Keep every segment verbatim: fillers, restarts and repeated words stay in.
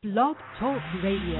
Blog Talk Radio.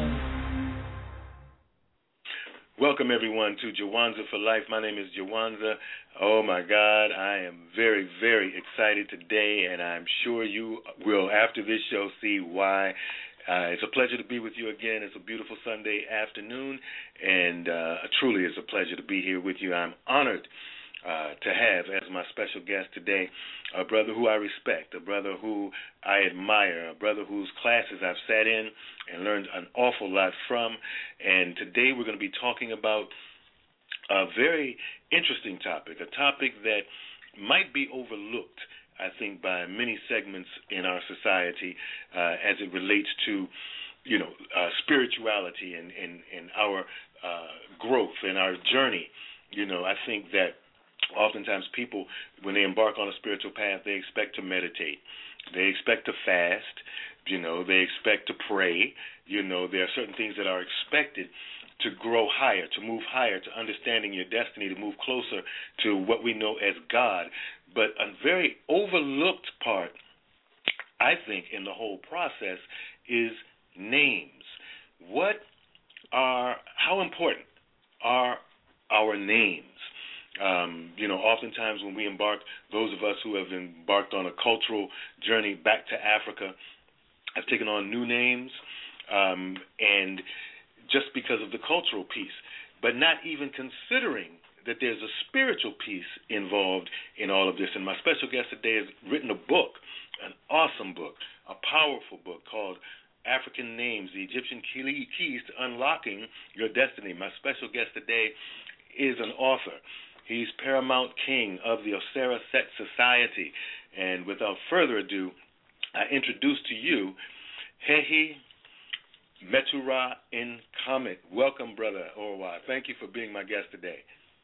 Welcome, everyone, to Jawanza for Life. My name is Jawanza. Oh, my God, I am very, very excited today, and I'm sure you will, after this show, see why. Uh, it's a pleasure to be with you again. It's a beautiful Sunday afternoon, and uh, truly it's a pleasure to be here with you. I'm honored uh, to have as my special guest today a brother who I respect, a brother who I admire, a brother whose classes I've sat in and learned an awful lot from. And today we're going to be talking about a very interesting topic, a topic that might be overlooked, I think, by many segments in our society uh, as it relates to, you know, uh, spirituality and, and, and our uh, growth and our journey. You know, I think that oftentimes people, when they embark on a spiritual path, they expect to meditate. They expect to fast. You know, they expect to pray. You know, there are certain things that are expected to grow higher, to move higher, to understanding your destiny, to move closer to what we know as God. But a very overlooked part, I think, in the whole process is names. What are, how important are our names? Um, you know, oftentimes when we embark, those of us who have embarked on a cultural journey back to Africa have taken on new names, um, and just because of the cultural piece, but not even considering that there's a spiritual piece involved in all of this. And my special guest today has written a book, an awesome book, a powerful book called African Names, the Egyptian Keys to Unlocking Your Destiny. My special guest today is an author. He's Paramount King of the Osera Set Society. And without further ado, I introduce to you Hehi Metura in Comet. Welcome, Brother Orwa. Thank you for being my guest today.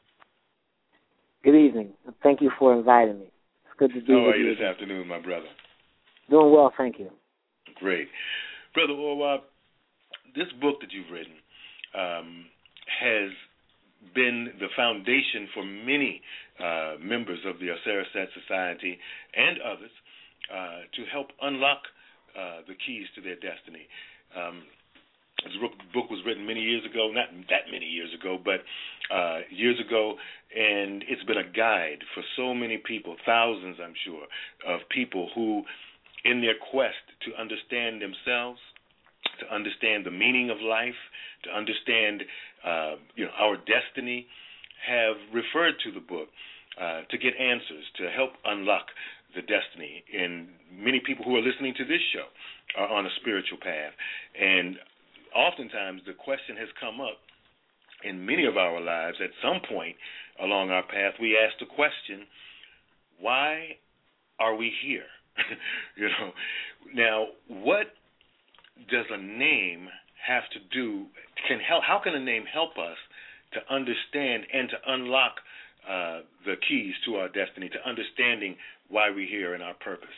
Good evening. Thank you for inviting me. It's good to be How with are you you this afternoon, my brother? Doing well, thank you. Great. Brother Orwa, this book that you've written um, has been the foundation for many uh, members of the Osera Set Society and others uh, to help unlock uh, the keys to their destiny. Um, This book was written many years ago, not that many years ago, but uh, years ago, and it's been a guide for so many people, thousands, I'm sure, of people who, in their quest to understand themselves, to understand the meaning of life, to understand uh, you know, our destiny, have referred to the book uh, to get answers, to help unlock the destiny. And many people who are listening to this show are on a spiritual path. And oftentimes the question has come up in many of our lives at some point along our path. We ask the question, why are we here? you know, now what does a name have to do, can help, how can a name help us to understand and to unlock uh, the keys to our destiny, to understanding why we're here and our purpose?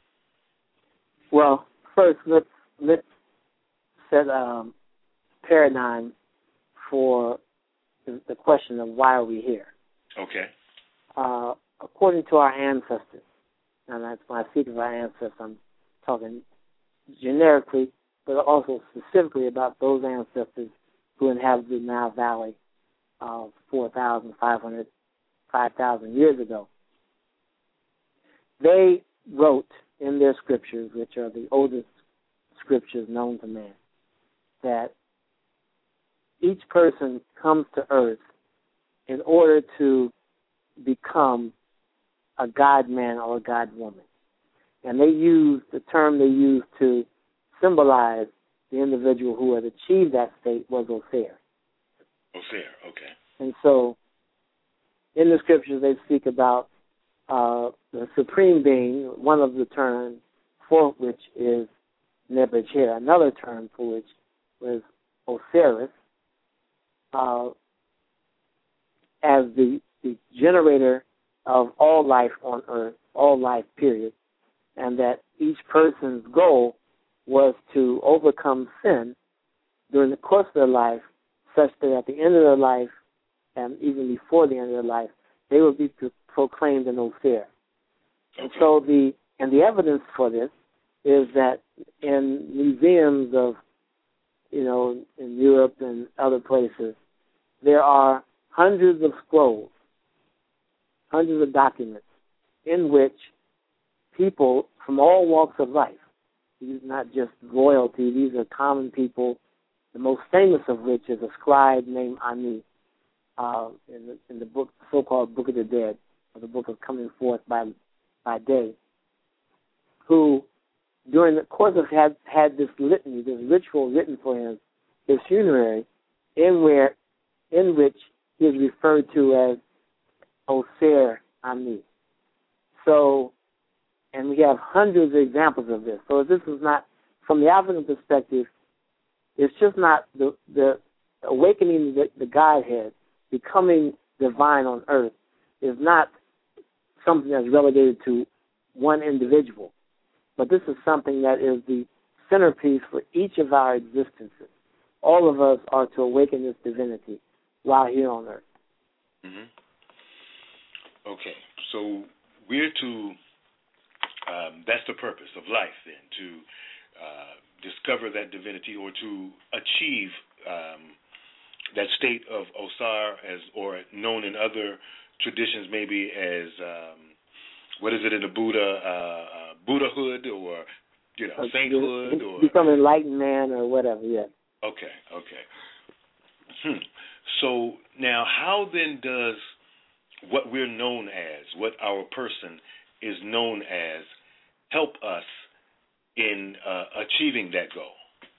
Well, first, let's, let's set um, paradigm for the, the question of why are we here. Okay. Uh, according to our ancestors, and that's when I speak of our ancestors, I'm talking generically, but also specifically about those ancestors who inhabited the Nile Valley uh, four thousand five hundred, five thousand years ago. They wrote in their scriptures, which are the oldest scriptures known to man, that each person comes to earth in order to become a God man or a God woman. And they use the term they use to symbolize the individual who had achieved that state was Osir. Osir, okay. And so in the scriptures they speak about uh, the supreme being, one of the terms for which is Nebuchadnezzar, another term for which was Osiris, uh, as the, the generator of all life on earth, all life, period, and that each person's goal was to overcome sin during the course of their life, such that at the end of their life, and even before the end of their life, they would be proclaimed an Osir. And so the and the evidence for this is that in museums of, you know, in Europe and other places, there are hundreds of scrolls, hundreds of documents in which people from all walks of life, these are not just royalty, these are common people, the most famous of which is a scribe named Ani, uh, in, the, in the book, so-called Book of the Dead, or the Book of Coming Forth by by Day, who, during the course of had had this litany, this ritual written for him, his funerary, in where, in which he is referred to as Oser Ani. So, and we have hundreds of examples of this. So this is not, from the African perspective, it's just not the the awakening the, the Godhead, becoming divine on earth, is not something that's relegated to one individual. But this is something that is the centerpiece for each of our existences. All of us are to awaken this divinity while here on earth. Mm-hmm. Okay, so we're to, um, that's the purpose of life then, to uh, discover that divinity or to achieve um, that state of Osar, as or known in other traditions maybe as, um, what is it in the Buddha, uh, uh, Buddhahood or, you know, or sainthood or... Become an enlightened man or whatever, yes. Okay, okay. Hmm. So now how then does what we're known as, what our person is known as, help us in uh, achieving that goal?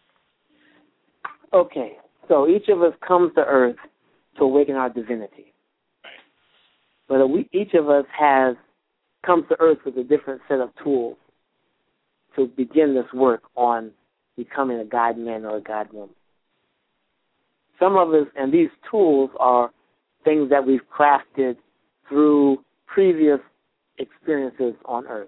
Okay, so each of us comes to earth to awaken our divinity. Right. But we, each of us has comes to earth with a different set of tools to begin this work on becoming a God man or a God woman. Some of us, and these tools are things that we've crafted through previous experiences on earth.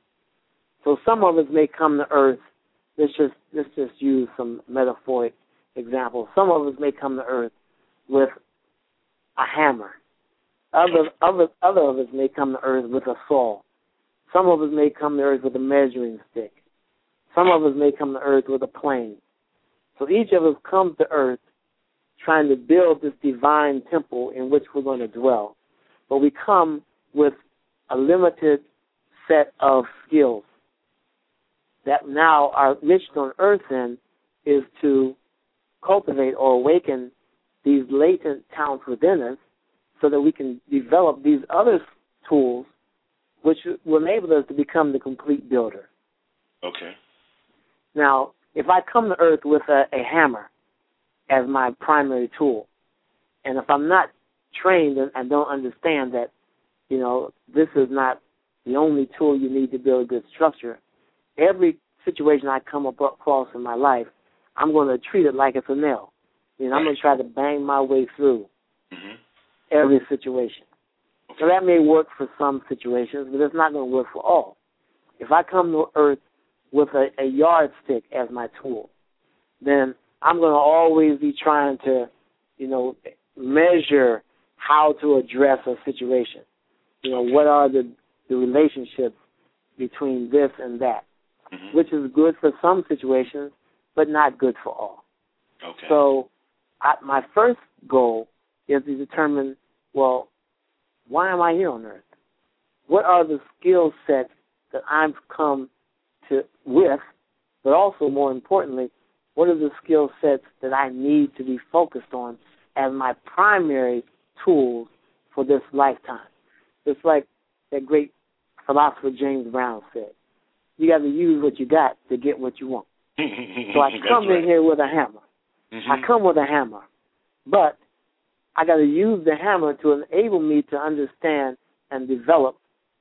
So some of us may come to earth, let's just, let's just use some metaphoric examples. Some of us may come to earth with a hammer. Other, other, other of us may come to earth with a saw. Some of us may come to earth with a measuring stick. Some of us may come to earth with a plane. So each of us comes to earth trying to build this divine temple in which we're going to dwell. But we come with a limited set of skills that now our mission on earth then is to cultivate or awaken these latent talents within us so that we can develop these other tools which will enable us to become the complete builder. Okay. Now, if I come to earth with a, a hammer as my primary tool, and if I'm not trained and, and don't understand that, you know, this is not the only tool you need to build a good structure, every situation I come up across in my life, I'm going to treat it like it's a nail. You know, I'm going to try to bang my way through mm-hmm. every situation. Okay. So that may work for some situations, but it's not going to work for all. If I come to earth with a, a yardstick as my tool, then I'm going to always be trying to, you know, measure how to address a situation. You know, what are the, the relationships between this and that, mm-hmm. which is good for some situations, but not good for all. Okay. So I, my first goal is to determine, well, why am I here on earth? What are the skill sets that I've come to with, but also more importantly, what are the skill sets that I need to be focused on as my primary tools for this lifetime? It's like that great philosopher James Brown said, you got to use what you got to get what you want. So I come right. in here with a hammer. Mm-hmm. I come with a hammer, but I got to use the hammer to enable me to understand and develop,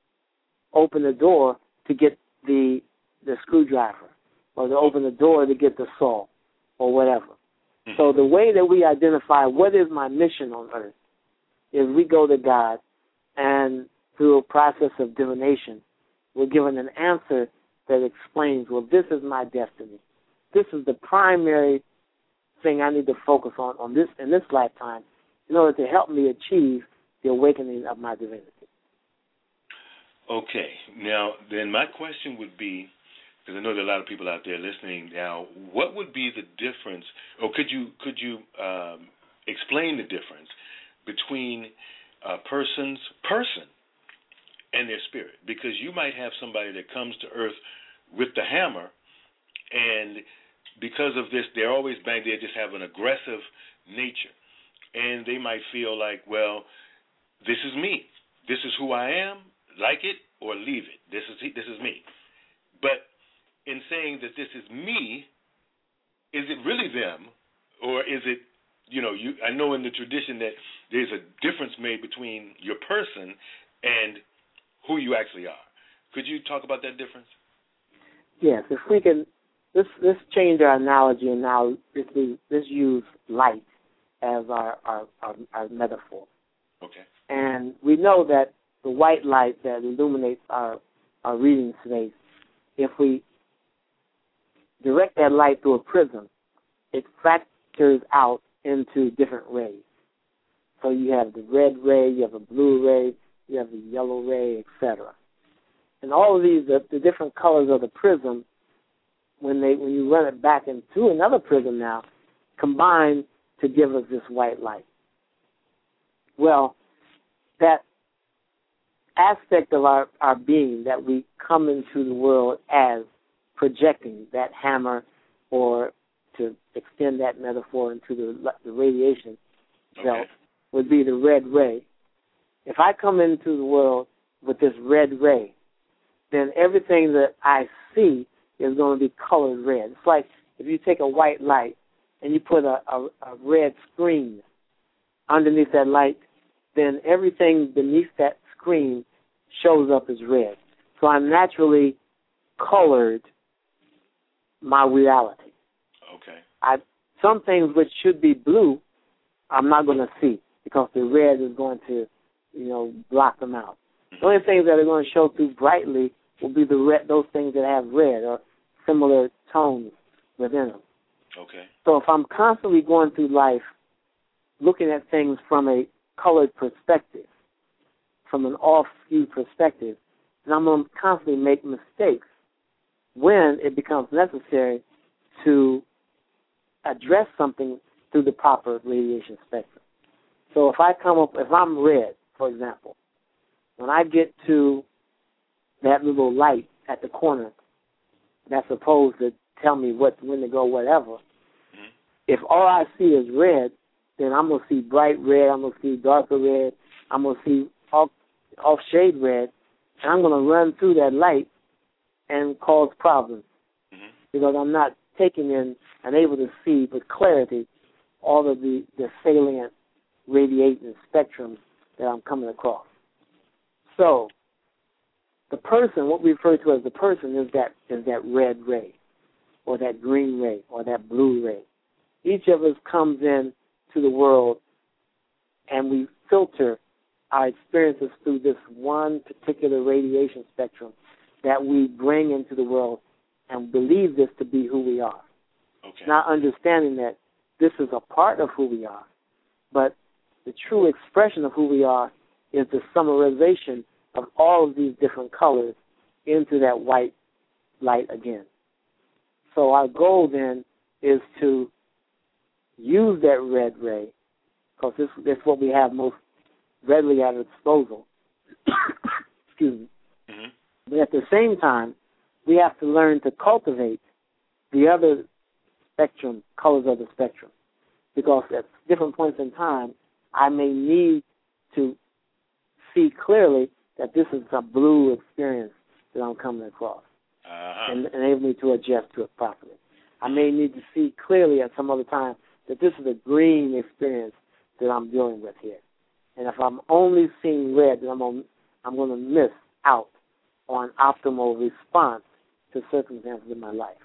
open the door to get the the screwdriver, or to open the door to get the saw, or whatever. Mm-hmm. So the way that we identify what is my mission on earth is we go to God, and through a process of divination, we're given an answer that explains, well, this is my destiny. This is the primary thing I need to focus on, on this in this lifetime in order to help me achieve the awakening of my divinity. Okay. Now, then my question would be, because I know there are a lot of people out there listening now, what would be the difference, or could you could you um, explain the difference between a person's person and their spirit? Because you might have somebody that comes to earth with the hammer, and because of this, they're always bang, they just have an aggressive nature. And they might feel like, well, this is me. This is who I am. Like it or leave it. This is this is me. But in saying that this is me, is it really them, or is it, you know, you? I know in the tradition that there's a difference made between your person and who you actually are. Could you talk about that difference? Yes, if we can, let's let's change our analogy and now let's, let's use light as our, our, our, our metaphor. Okay. And we know that the white light that illuminates our, our reading space, if we direct that light through a prism, it fractures out into different rays. So you have the red ray, you have a blue ray, you have the yellow ray, et cetera. And all of these, the, the different colors of the prism, when they when you run it back into another prism now, combine to give us this white light. Well, that aspect of our, our being that we come into the world as projecting, that hammer, or to extend that metaphor into the, the radiation okay. belt, would be the red ray. If I come into the world with this red ray, then everything that I see is going to be colored red. It's like if you take a white light and you put a, a, a red screen underneath that light, then everything beneath that screen shows up as red. So I'm naturally colored my reality. Okay. I some things which should be blue, I'm not going to see because the red is going to, you know, block them out. Mm-hmm. The only things that are going to show through brightly will be the red, those things that have red or similar tones within them. Okay. So if I'm constantly going through life looking at things from a colored perspective, from an off-view perspective, then I'm going to constantly make mistakes when it becomes necessary to address something through the proper radiation spectrum. So if I come up, if I'm red, for example, when I get to that little light at the corner that's supposed to tell me what when to go, whatever, mm-hmm. if all I see is red, then I'm going to see bright red, I'm going to see darker red, I'm going to see off, off shade red, and I'm going to run through that light and cause problems mm-hmm. because I'm not taking in and able to see with clarity all of the, the salient radiating spectrum that I'm coming across. So the person, what we refer to as the person, is that is that red ray or that green ray or that blue ray. Each of us comes in to the world and we filter our experiences through this one particular radiation spectrum that we bring into the world and believe this to be who we are. Okay. Not understanding that this is a part of who we are, but the true expression of who we are is the summarization of all of these different colors into that white light again. So our goal then is to use that red ray, because this, this is what we have most readily at our disposal. Excuse me. Mm-hmm. But at the same time, we have to learn to cultivate the other spectrum, colors of the spectrum, because at different points in time, I may need to see clearly that this is a blue experience that I'm coming across uh-huh. and enable me to adjust to it properly. I may need to see clearly at some other time that this is a green experience that I'm dealing with here. And if I'm only seeing red, then I'm, on, I'm going to miss out on optimal response to circumstances in my life.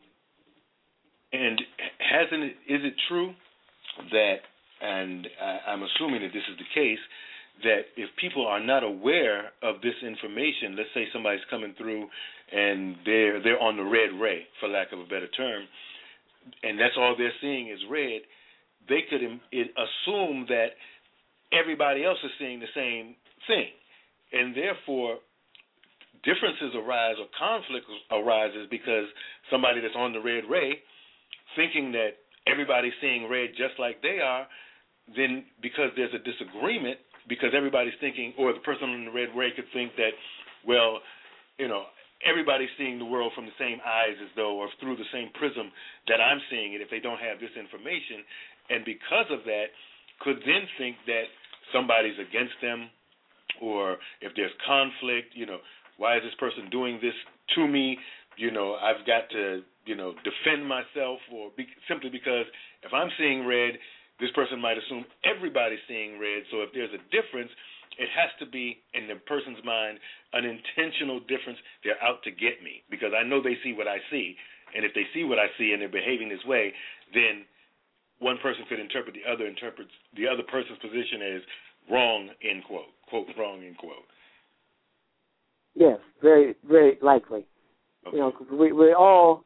And hasn't it, is it true that, and I'm assuming that this is the case, that if people are not aware of this information, let's say somebody's coming through and they're they're on the red ray, for lack of a better term, and that's all they're seeing is red, they could assume that everybody else is seeing the same thing, and therefore differences arise or conflict arises because somebody that's on the red ray, thinking that everybody's seeing red just like they are, then because there's a disagreement, because everybody's thinking, or the person on the red ray could think that, well, you know, everybody's seeing the world from the same eyes as though, or through the same prism that I'm seeing it if they don't have this information, and because of that, could then think that somebody's against them, or if there's conflict, you know, why is this person doing this to me? You know, I've got to, you know, defend myself, or be, simply because if I'm seeing red, this person might assume everybody's seeing red. So if there's a difference, it has to be, in the person's mind, an intentional difference. They're out to get me because I know they see what I see. And if they see what I see and they're behaving this way, then one person could interpret the other interprets the other person's position as wrong, end quote. Quote, wrong, end quote. Yes, very, very likely. Okay. You know, cause we, we're all,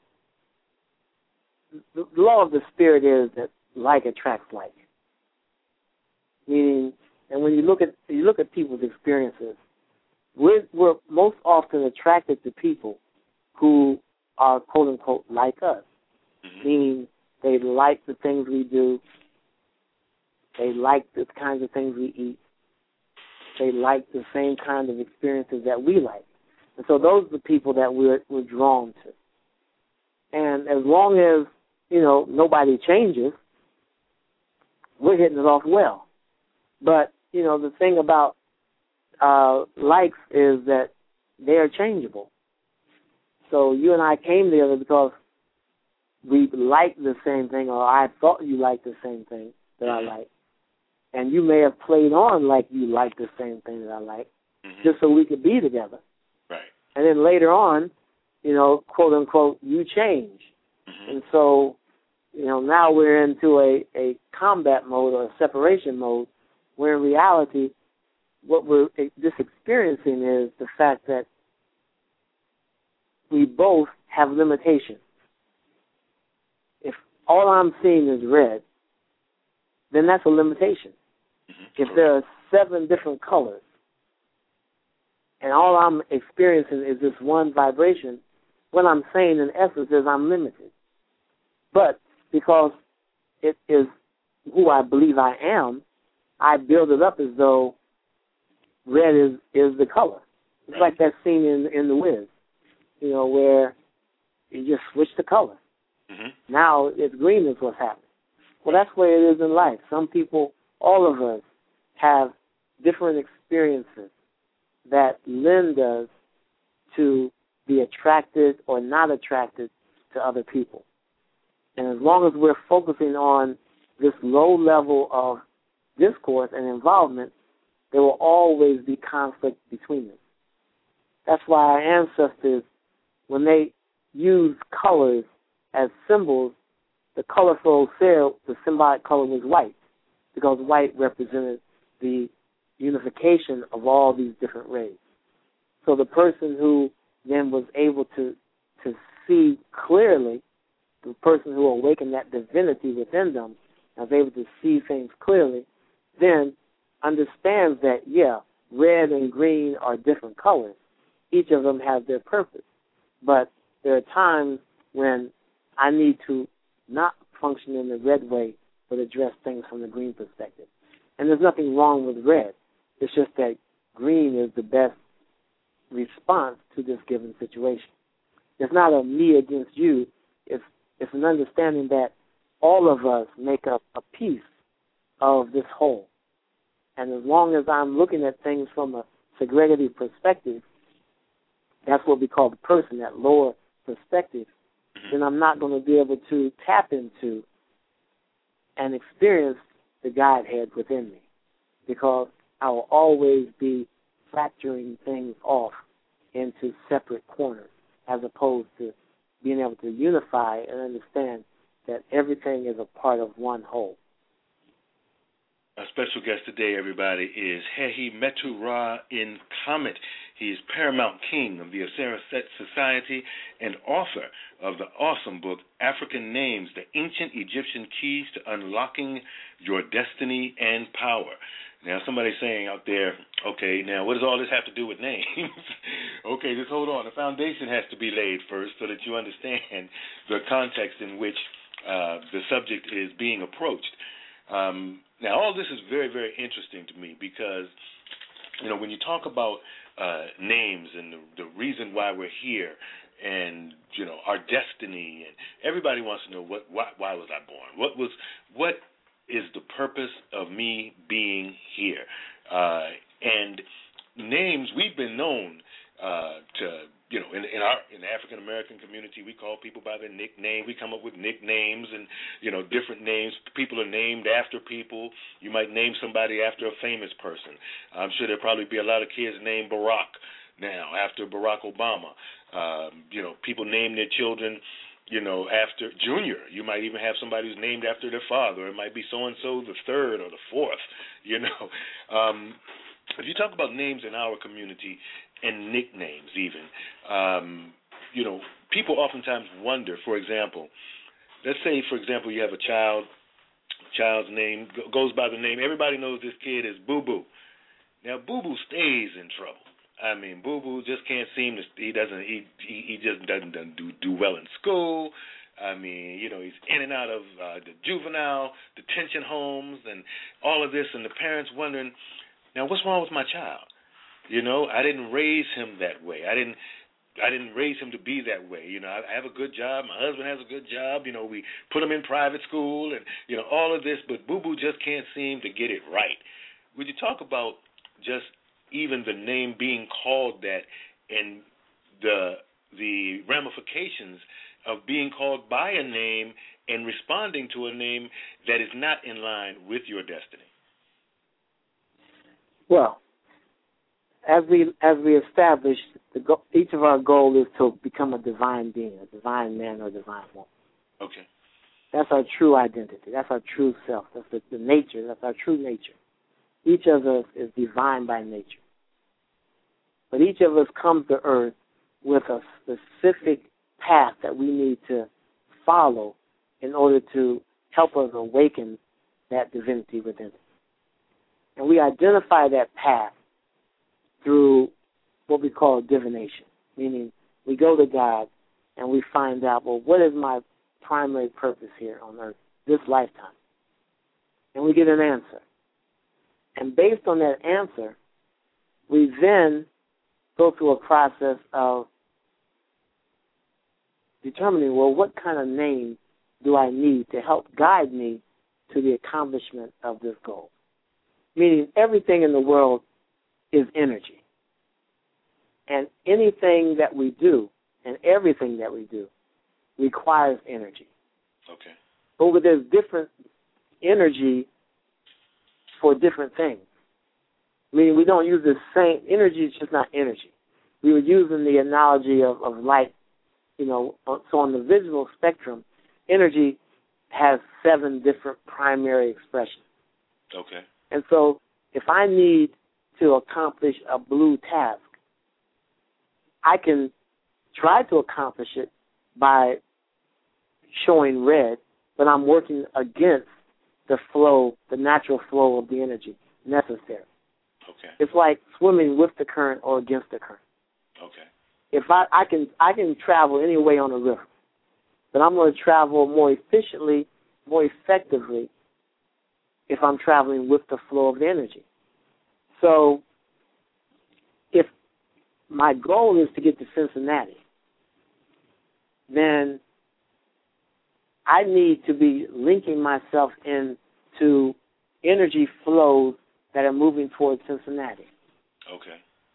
the law of the spirit is that like attracts like. Meaning, and when you look at you look at people's experiences, we're, we're most often attracted to people who are quote unquote like us. Mm-hmm. Meaning they like the things we do, they like the kinds of things we eat, they like the same kind of experiences that we like. And so those are the people that we're we're drawn to. And as long as, you know, nobody changes, we're hitting it off well. But, you know, the thing about uh, likes is that they are changeable. So you and I came together because we like the same thing, or I thought you liked the same thing that I like. And you may have played on like you like the same thing that I like, mm-hmm. just so we could be together. Right. And then later on, you know, quote unquote, you change. Mm-hmm. And so, you know, now we're into a, a combat mode or a separation mode, where in reality, what we're just experiencing is the fact that we both have limitations. If all I'm seeing is red, then that's a limitation. Mm-hmm. If there are seven different colors, and all I'm experiencing is this one vibration, what I'm saying in essence is I'm limited. But because it is who I believe I am, I build it up as though red is, is the color. It's right. Like that scene in in The Wiz, you know, where you just switch the color. Mm-hmm. Now it's green is what's happening. Well, that's the way it is in life. Some people, all of us, have different experiences that lend us to be attracted or not attracted to other people. And as long as we're focusing on this low level of discourse and involvement, there will always be conflict between us. That's why our ancestors, when they used colors as symbols, the color for Osir, the symbolic color was white, because white represented the unification of all these different rays. So the person who then was able to to see clearly, the person who awakened that divinity within them, and was able to see things clearly, then understands that, yeah, red and green are different colors. Each of them has their purpose. But there are times when I need to not function in the red way, but address things from the green perspective. And there's nothing wrong with red. It's just that green is the best response to this given situation. It's not a me against you. It's, it's an understanding that all of us make up a piece of this whole. And as long as I'm looking at things from a segregative perspective, that's what we call the person, that lower perspective, then I'm not going to be able to tap into and experience the Godhead within me, because I will always be fracturing things off into separate corners, as opposed to being able to unify and understand that everything is a part of one whole. Our special guest today, everybody, is Hehi Metu Ra in Comet. He is Paramount King of the Osira Set Society and author of the awesome book, African Names, The Ancient Egyptian Keys to Unlocking Your Destiny and Power. Now, somebody's saying out there, okay, now what does all this have to do with names? Okay, just hold on. The foundation has to be laid first so that you understand the context in which uh, the subject is being approached. Um, now, all this is very, very interesting to me because, you know, when you talk about uh, names and the, the reason why we're here and, you know, our destiny, and everybody wants to know what, why, why was I born? What was, what is the purpose of me being here? Uh, and names, we've been known uh, to, you know, in, in our in the African American community, we call people by their nickname. We come up with nicknames and, you know, different names. People are named after people. You might name somebody after a famous person. I'm sure there'll probably be a lot of kids named Barack now after Barack Obama. Um, you know, people name their children, you know, after Junior. You might even have somebody who's named after their father. It might be so-and-so the third or the fourth, you know. Um, if you talk about names in our community and nicknames even, um, you know, people oftentimes wonder, for example, let's say, for example, you have a child, child's name goes by the name, everybody knows this kid is Boo Boo. Now, Boo Boo stays in trouble. I mean, Boo Boo just can't seem to. He doesn't. He he, he just doesn't, doesn't do do well in school. I mean, you know, he's in and out of uh, the juvenile detention homes and all of this, and the parents wondering, now what's wrong with my child? You know, I didn't raise him that way. I didn't. I didn't raise him to be that way. You know, I, I have a good job. My husband has a good job. You know, we put him in private school, and you know all of this, but Boo Boo just can't seem to get it right. Would you talk about just even the name being called that and the the ramifications of being called by a name and responding to a name that is not in line with your destiny? Well, as we as we established, the go- each of our goal is to become a divine being, a divine man or a divine woman. Okay. That's our true identity. That's our true self. That's the, the nature. That's our true nature. Each of us is divine by nature. But each of us comes to earth with a specific path that we need to follow in order to help us awaken that divinity within us. And we identify that path through what we call divination, meaning we go to God and we find out, well, what is my primary purpose here on earth, this lifetime? And we get an answer. And based on that answer, we then go through a process of determining, well, what kind of name do I need to help guide me to the accomplishment of this goal? Meaning everything in the world is energy. And anything that we do and everything that we do requires energy. Okay. But there's different energy for different things. Meaning we don't use the same energy, it's just not energy. We were using the analogy of, of light, you know, so on the visual spectrum, energy has seven different primary expressions. Okay. And so if I need to accomplish a blue task, I can try to accomplish it by showing red, but I'm working against the flow, the natural flow of the energy necessary. Okay. It's like swimming with the current or against the current. Okay. If I, I can I can travel any way on a river, but I'm going to travel more efficiently, more effectively if I'm traveling with the flow of the energy. So if my goal is to get to Cincinnati, then I need to be linking myself into energy flows that are moving towards Cincinnati. Okay.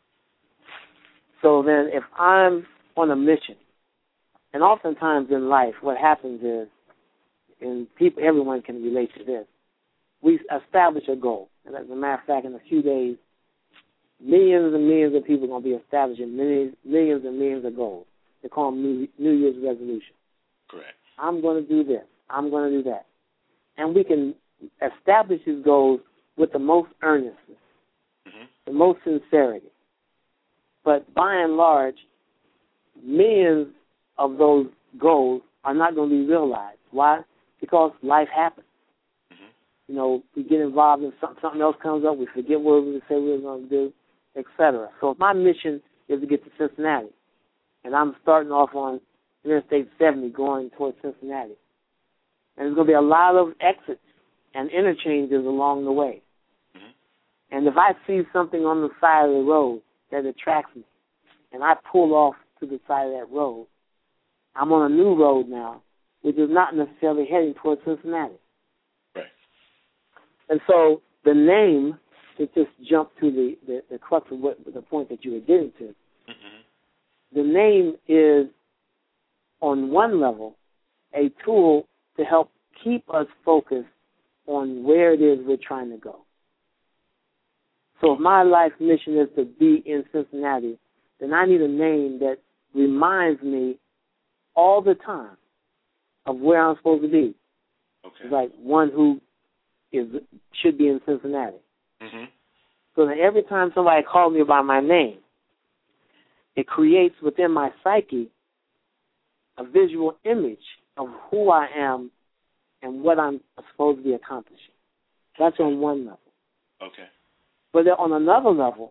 So then if I'm on a mission, and oftentimes in life what happens is, and people, everyone can relate to this, we establish a goal. And as a matter of fact, in a few days, millions and millions of people are going to be establishing millions, millions and millions of goals. They call them New, New Year's resolution. Correct. I'm going to do this. I'm going to do that. And we can establish these goals with the most earnestness, mm-hmm. the most sincerity. But by and large, millions of those goals are not going to be realized. Why? Because life happens. Mm-hmm. you know, we get involved in something, something else comes up, we forget what we said we were going to do, et cetera. So if my mission is to get to Cincinnati, and I'm starting off on Interstate seventy going towards Cincinnati, and there's going to be a lot of exits and interchanges along the way. Mm-hmm. And if I see something on the side of the road that attracts me, and I pull off to the side of that road, I'm on a new road now, which is not necessarily heading towards Cincinnati. Right. And so the name, to just jump to the, the, the crux of what, the point that you were getting to, mm-hmm. the name is, on one level, a tool to help keep us focused on where it is we're trying to go. So if my life mission is to be in Cincinnati, then I need a name that reminds me all the time of where I'm supposed to be. Okay. Like one who is should be in Cincinnati. Mm-hmm. So that every time somebody calls me by my name, it creates within my psyche a visual image of who I am and what I'm supposed to be accomplishing. That's on one level. Okay. But then on another level,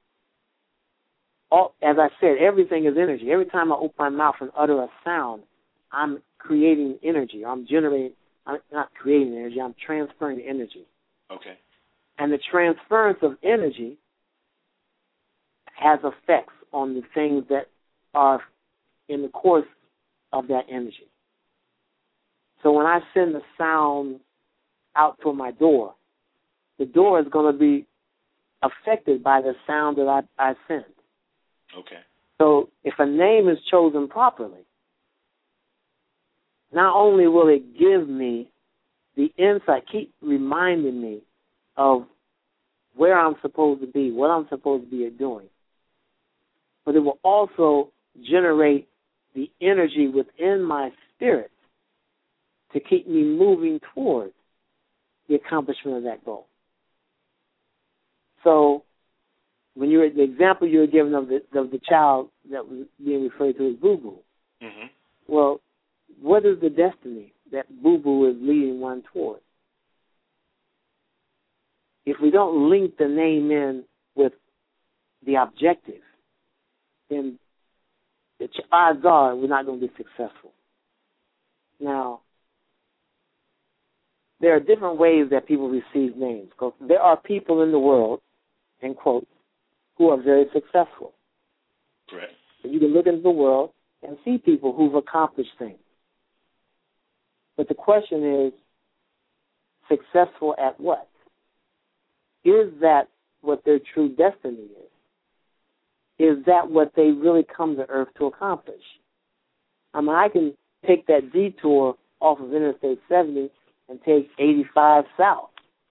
all, as I said, everything is energy. Every time I open my mouth and utter a sound, I'm creating energy. I'm generating, I'm not creating energy, I'm transferring energy. Okay. And the transference of energy has effects on the things that are in the course of that energy. So when I send the sound out to my door, the door is going to be affected by the sound that I, I send. Okay. So if a name is chosen properly, not only will it give me the insight, keep reminding me of where I'm supposed to be, what I'm supposed to be doing, but it will also generate the energy within my spirit to keep me moving towards the accomplishment of that goal. So when you're the example you were given of the of the child that was being referred to as Boo Boo, mm-hmm. well, what is the destiny that Boo Boo is leading one toward? If we don't link the name in with the objective, then the odds are we're not going to be successful. Now, there are different ways that people receive names. There are people in the world, in quotes, who are very successful. Correct. So you can look into the world and see people who've accomplished things. But the question is, successful at what? Is that what their true destiny is? Is that what they really come to Earth to accomplish? I mean, I can take that detour off of Interstate seventy and take eighty-five south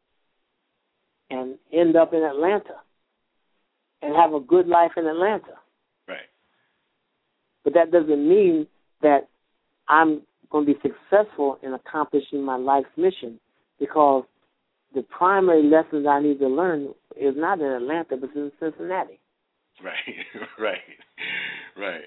and end up in Atlanta and have a good life in Atlanta. Right. But that doesn't mean that I'm going to be successful in accomplishing my life's mission, because the primary lessons I need to learn is not in Atlanta, but in Cincinnati. Right, right, right.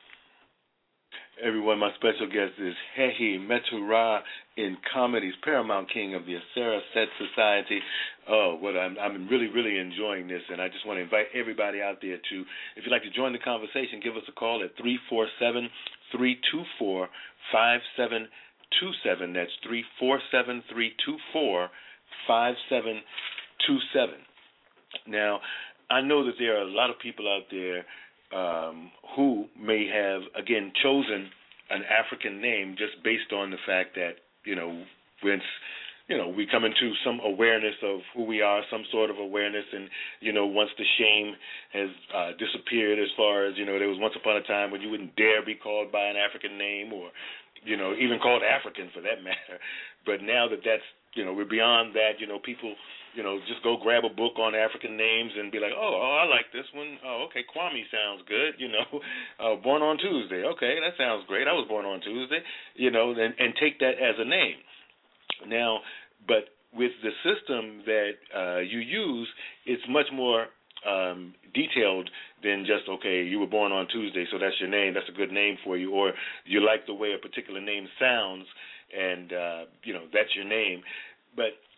Everyone, my special guest is Hehi Metura in Comedy's Paramount King of the Asera Set Society. Oh, what I'm, I'm really, really enjoying this, and I just want to invite everybody out there to, if you'd like to join the conversation, give us a call at three four seven, three two four, five seven two seven. That's three four seven, three two four, five seven two seven. Now, I know that there are a lot of people out there um, who may have, again, chosen an African name just based on the fact that, you know, when, you know, we come into some awareness of who we are, some sort of awareness, and, you know, once the shame has uh, disappeared, as far as, you know, there was once upon a time when you wouldn't dare be called by an African name, or, you know, even called African for that matter. But now that that's, you know, we're beyond that, you know, people, you know, just go grab a book on African names and be like, oh, oh I like this one. Oh, okay, Kwame sounds good, you know. Uh, born on Tuesday. Okay, that sounds great. I was born on Tuesday, you know, and, and take that as a name. Now, but with the system that uh, you use, it's much more um, detailed than just, okay, you were born on Tuesday, so that's your name. That's a good name for you. Or you like the way a particular name sounds, and, uh, you know, that's your name. But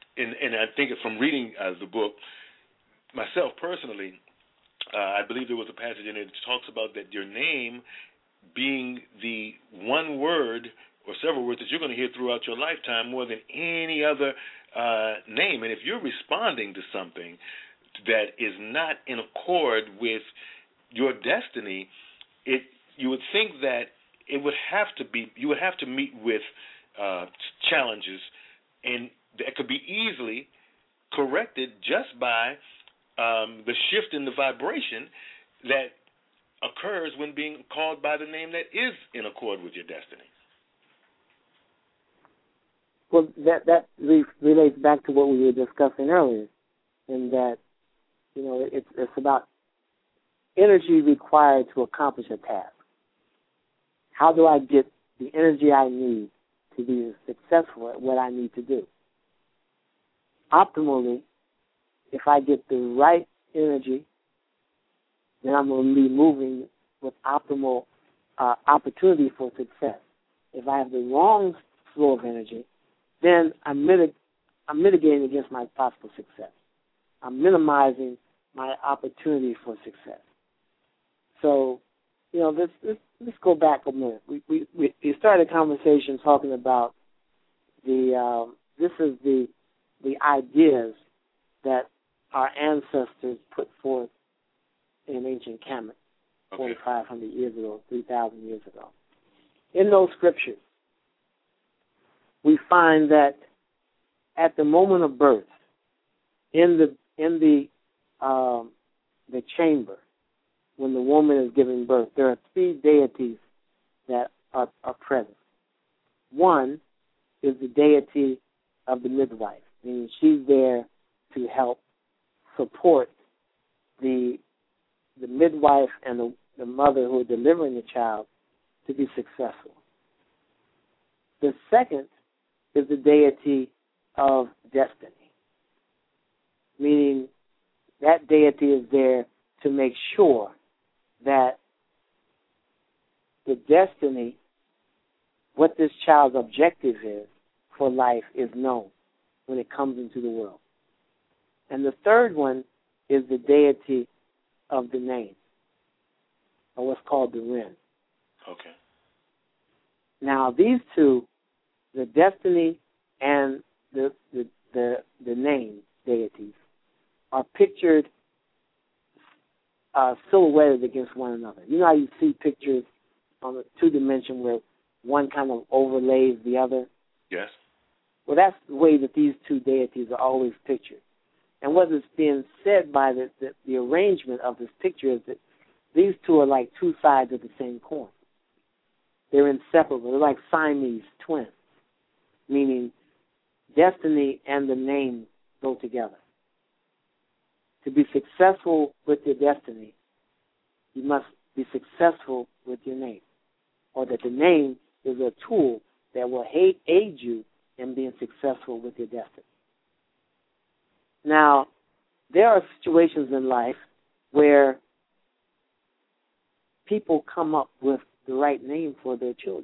and, and I think from reading uh, the book, myself personally, uh, I believe there was a passage in it that talks about that your name being the one word or several words that you're going to hear throughout your lifetime more than any other uh, name. And if you're responding to something that is not in accord with your destiny, it you would think that it would have to be you would have to meet with uh, challenges, and that could be easily corrected just by um, the shift in the vibration that occurs when being called by the name that is in accord with your destiny. Well, that that re- relates back to what we were discussing earlier, in that, you know, it's it's about energy required to accomplish a task. How do I get the energy I need to be successful at what I need to do? Optimally, if I get the right energy, then I'm going to be moving with optimal uh, opportunity for success. If I have the wrong flow of energy, then I'm, mitig- I'm mitigating against my possible success. I'm minimizing my opportunity for success. So, you know, let's, let's, let's go back a minute. We, we, we started a conversation talking about the, um, this is the, the ideas that our ancestors put forth in ancient Kemet, okay, forty-five hundred years ago, three thousand years ago. In those scriptures, we find that at the moment of birth, in the in the um, the chamber, when the woman is giving birth, there are three deities that are, are present. One is the deity of the midwife, meaning she's there to help support the the midwife and the, the mother who are delivering the child to be successful. The second is the deity of destiny, meaning that deity is there to make sure that the destiny, what this child's objective is for life, is known when it comes into the world. And the third one is the deity of the name, or what's called the Ren. Okay. Now, these two, the destiny and the the the, the name deities, are pictured uh, silhouetted against one another. You know how you see pictures on the two dimension where one kind of overlays the other? Yes. Well, that's the way that these two deities are always pictured. And what is being said by the, the, the arrangement of this picture is that these two are like two sides of the same coin. They're inseparable. They're like Siamese twins, meaning destiny and the name go together. To be successful with your destiny, you must be successful with your name, or that the name is a tool that will aid you in being successful with your destiny. Now, there are situations in life where people come up with the right name for their children.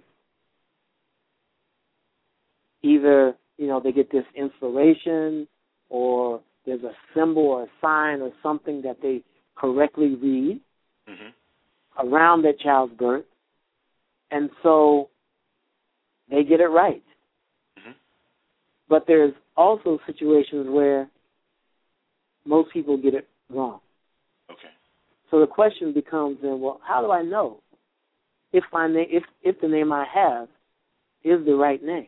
Either, you know, they get this inspiration, or there's a symbol or a sign or something that they correctly read mm-hmm. around their child's birth, and so they get it right. Mm-hmm. But there's also situations where most people get it wrong. Okay. So the question becomes then, well, how do I know if my name, if if the name I have is the right name?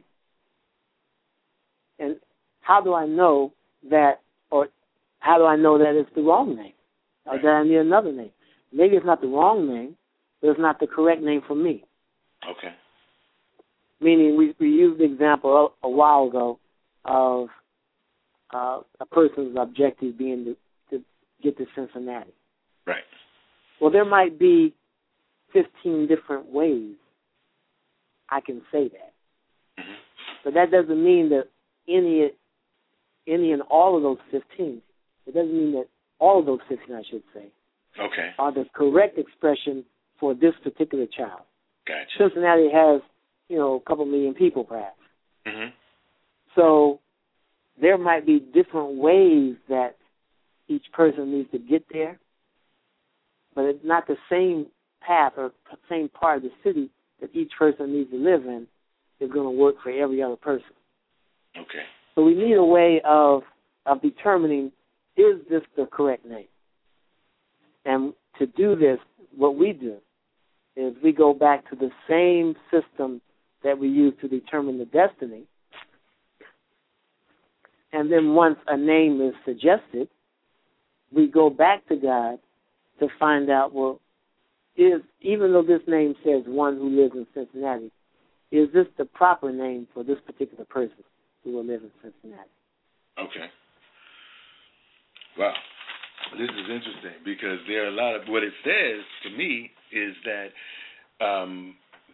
And how do I know that, or how do I know that it's the wrong name, or right. that I need another name? Maybe it's not the wrong name, but it's not the correct name for me. Okay. Meaning, we we used the example a, a while ago of Uh, a person's objective being to, to get to Cincinnati. Right. Well, there might be fifteen different ways I can say that. Mm-hmm. But that doesn't mean that any, any and all of those fifteen, it doesn't mean that all of those fifteen, I should say, okay, are the correct expression for this particular child. Gotcha. Cincinnati has, you know, a couple million people perhaps. Mm-hmm. So there might be different ways that each person needs to get there, but it's not the same path or same part of the city that each person needs to live in is going to work for every other person. Okay. So we need a way of of determining, is this the correct name? And to do this, what we do is we go back to the same system that we use to determine the destiny. And then once a name is suggested, we go back to God to find out, well, is, even though this name says one who lives in Cincinnati, is this the proper name for this particular person who will live in Cincinnati? Okay. Wow. This is interesting because there are a lot of, what it says to me is that, um,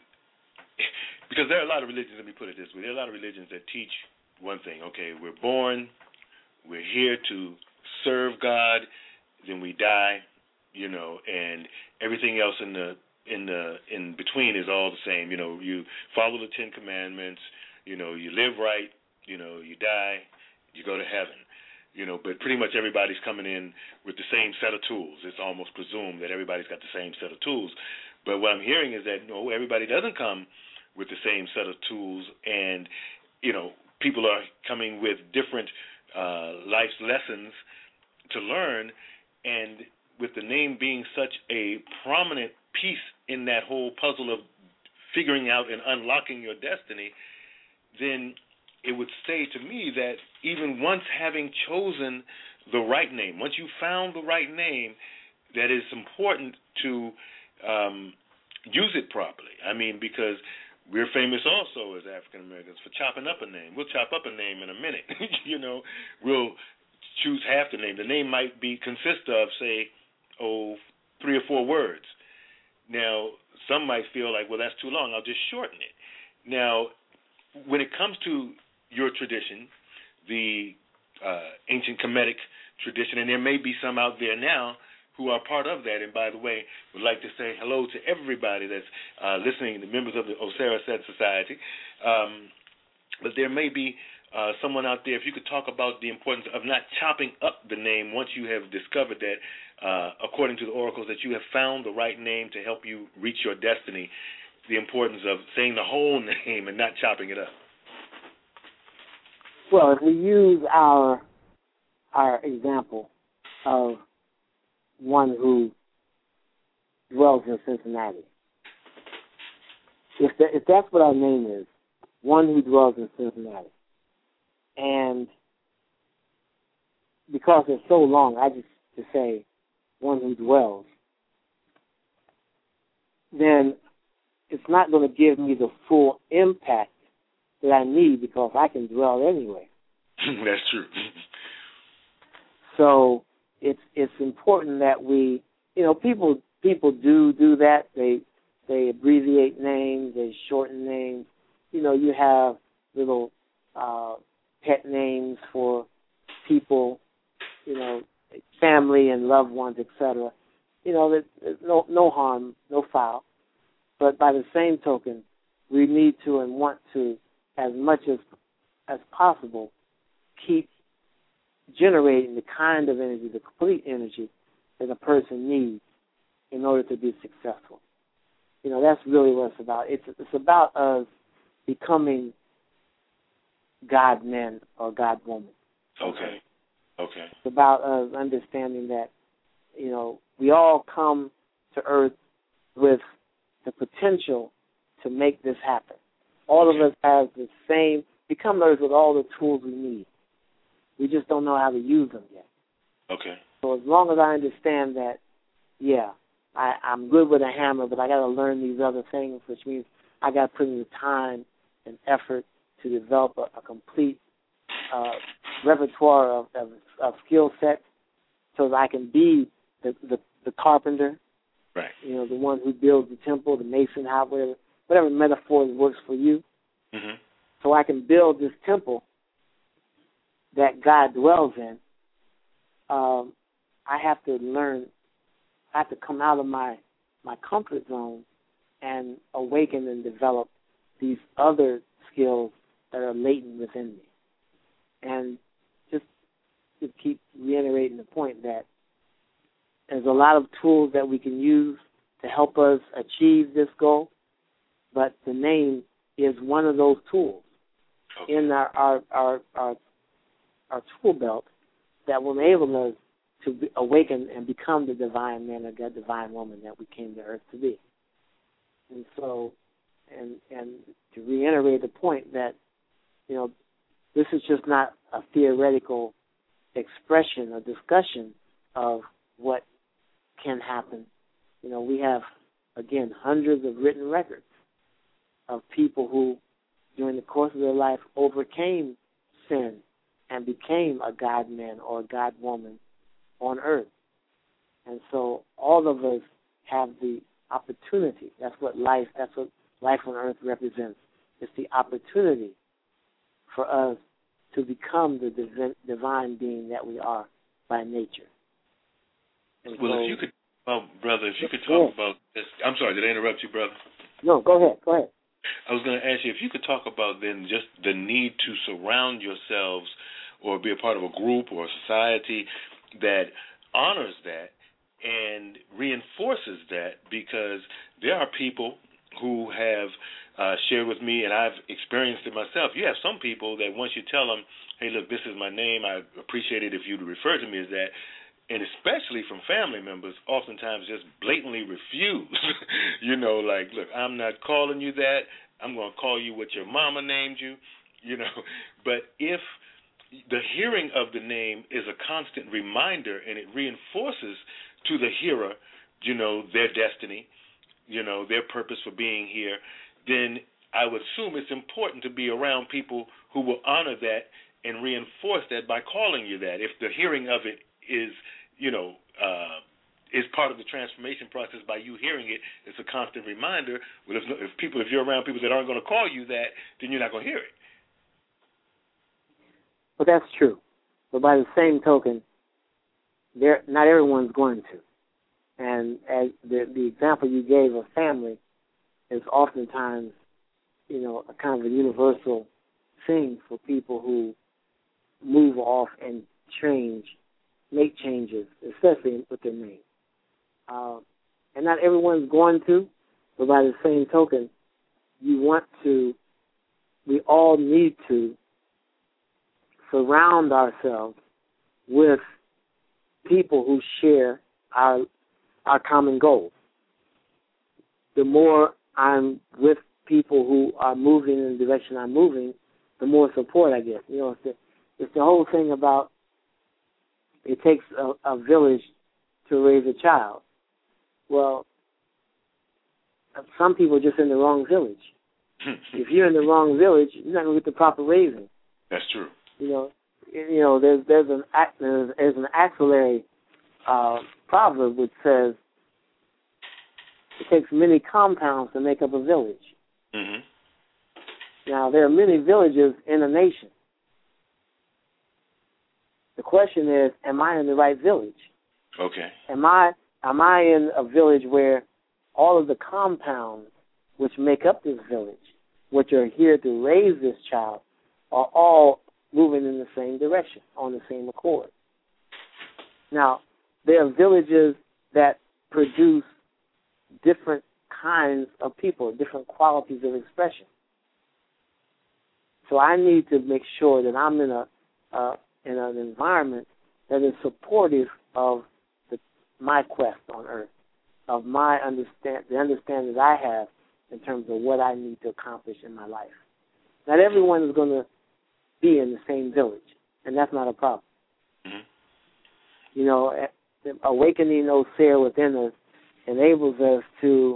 because there are a lot of religions, let me put it this way, there are a lot of religions that teach one thing, okay, we're born, we're here to serve God, then we die, you know, and everything else in the in the in between is all the same. You know, you follow the Ten Commandments, you know, you live right, you know, you die, you go to heaven. You know, but pretty much everybody's coming in with the same set of tools. It's almost presumed that everybody's got the same set of tools. But what I'm hearing is that, no, everybody doesn't come with the same set of tools, and, you know, people are coming with different uh, life's lessons to learn, and with the name being such a prominent piece in that whole puzzle of figuring out and unlocking your destiny, then it would say to me that even once having chosen the right name, once you found the right name, that it's important to um, use it properly. I mean, because we're famous also as African Americans for chopping up a name. We'll chop up a name in a minute. You know, we'll choose half the name. The name might be consist of, say, oh, three or four words. Now, some might feel like, well, that's too long. I'll just shorten it. Now, when it comes to your tradition, the uh, ancient Kemetic tradition, and there may be some out there now who are part of that. And by the way, would like to say hello to everybody that's uh, listening, the members of the Osera Set Society. Um, but there may be uh, someone out there, if you could talk about the importance of not chopping up the name once you have discovered that, uh, according to the oracles, that you have found the right name to help you reach your destiny, the importance of saying the whole name and not chopping it up. Well, if we use our our example of one who dwells in Cincinnati, if that, if that's what our name is, one who dwells in Cincinnati, and because it's so long, I just to say one who dwells, then it's not going to give me the full impact that I need because I can dwell anywhere. That's true. So it's it's important that we, you know, people people do do that. They they abbreviate names, they shorten names. You know, you have little uh, pet names for people, you know, family and loved ones, et cetera. You know, there's no no harm, no foul. But by the same token, we need to and want to, as much as as possible, keep generating the kind of energy, the complete energy that a person needs in order to be successful. You know, that's really what it's about. It's it's about us becoming God men or God woman. Okay. Okay. It's about us understanding that, you know, we all come to Earth with the potential to make this happen. All of us have the same, we come to Earth with all the tools we need. We just don't know how to use them yet. Okay. So as long as I understand that, yeah, I, I'm good with a hammer, but I got to learn these other things, which means I got to put in the time and effort to develop a, a complete uh, repertoire of, of, of skill sets so that I can be the, the, the carpenter, right? You know, the one who builds the temple, the mason, how, whatever, whatever metaphor works for you. Mm-hmm. So I can build this temple that God dwells in. Um, I have to learn, I have to come out of my, my comfort zone and awaken and develop these other skills that are latent within me. And to keep reiterating the point that there's a lot of tools that we can use to help us achieve this goal, but the name is one of those tools okay. in our our, our our our tool belt that will enable us to be, awaken and become the divine man or that divine woman that we came to earth to be. And so, and and to reiterate the point that, you know, this is just not a theoretical expression or discussion of what can happen. You know, we have, again, hundreds of written records of people who, during the course of their life, overcame sin and became a God man or a God woman on earth. And so all of us have the opportunity. That's what life, that's what life on earth represents. It's the opportunity for us to become the divi- divine being that we are by nature. And well, so, if you could, well, brother, if you could talk yeah. about this. I'm sorry, did I interrupt you, brother? No, go ahead, go ahead. I was going to ask you if you could talk about then just the need to surround yourselves or be a part of a group or a society that honors that and reinforces that, because there are people who have uh, shared with me, and I've experienced it myself. You have some people that once you tell them, hey, look, this is my name, I appreciate it if you'd refer to me as that, and especially from family members, oftentimes just blatantly refuse. You know, like, look, I'm not calling you that. I'm going to call you what your mama named you, you know. But if the hearing of the name is a constant reminder and it reinforces to the hearer, you know, their destiny, you know, their purpose for being here, then I would assume it's important to be around people who will honor that and reinforce that by calling you that. If the hearing of it is, you know, uh, is part of the transformation process by you hearing it, it's a constant reminder. Well, if, if people, if you're around people that aren't going to call you that, then you're not going to hear it. Well, that's true. But by the same token, there not everyone's going to. And as the, the example you gave of family is oftentimes, you know, a kind of a universal thing for people who move off and change, make changes, especially with their name. Uh, and not everyone's going to, but by the same token, you want to, we all need to surround ourselves with people who share our our common goals. The more I'm with people who are moving in the direction I'm moving, the more support I get. You know, it's the, it's the whole thing about it takes a, a village to raise a child. Well, some people are just in the wrong village. If you're in the wrong village, you're not going to get the proper raising. That's true. You know, you know, there's there's an there's, there's an axillary uh, proverb which says it takes many compounds to make up a village. Mm-hmm. Now, there are many villages in a nation. The question is, am I in the right village? Okay. Am I am I in a village where all of the compounds which make up this village, which are here to raise this child, are all moving in the same direction, on the same accord? Now, there are villages that produce different kinds of people, different qualities of expression. So I need to make sure that I'm in a uh, in an environment that is supportive of the, my quest on earth, of my understand the understanding that I have in terms of what I need to accomplish in my life. Not everyone is going to be in the same village, and that's not a problem. Mm-hmm. You know, awakening those seer within us enables us to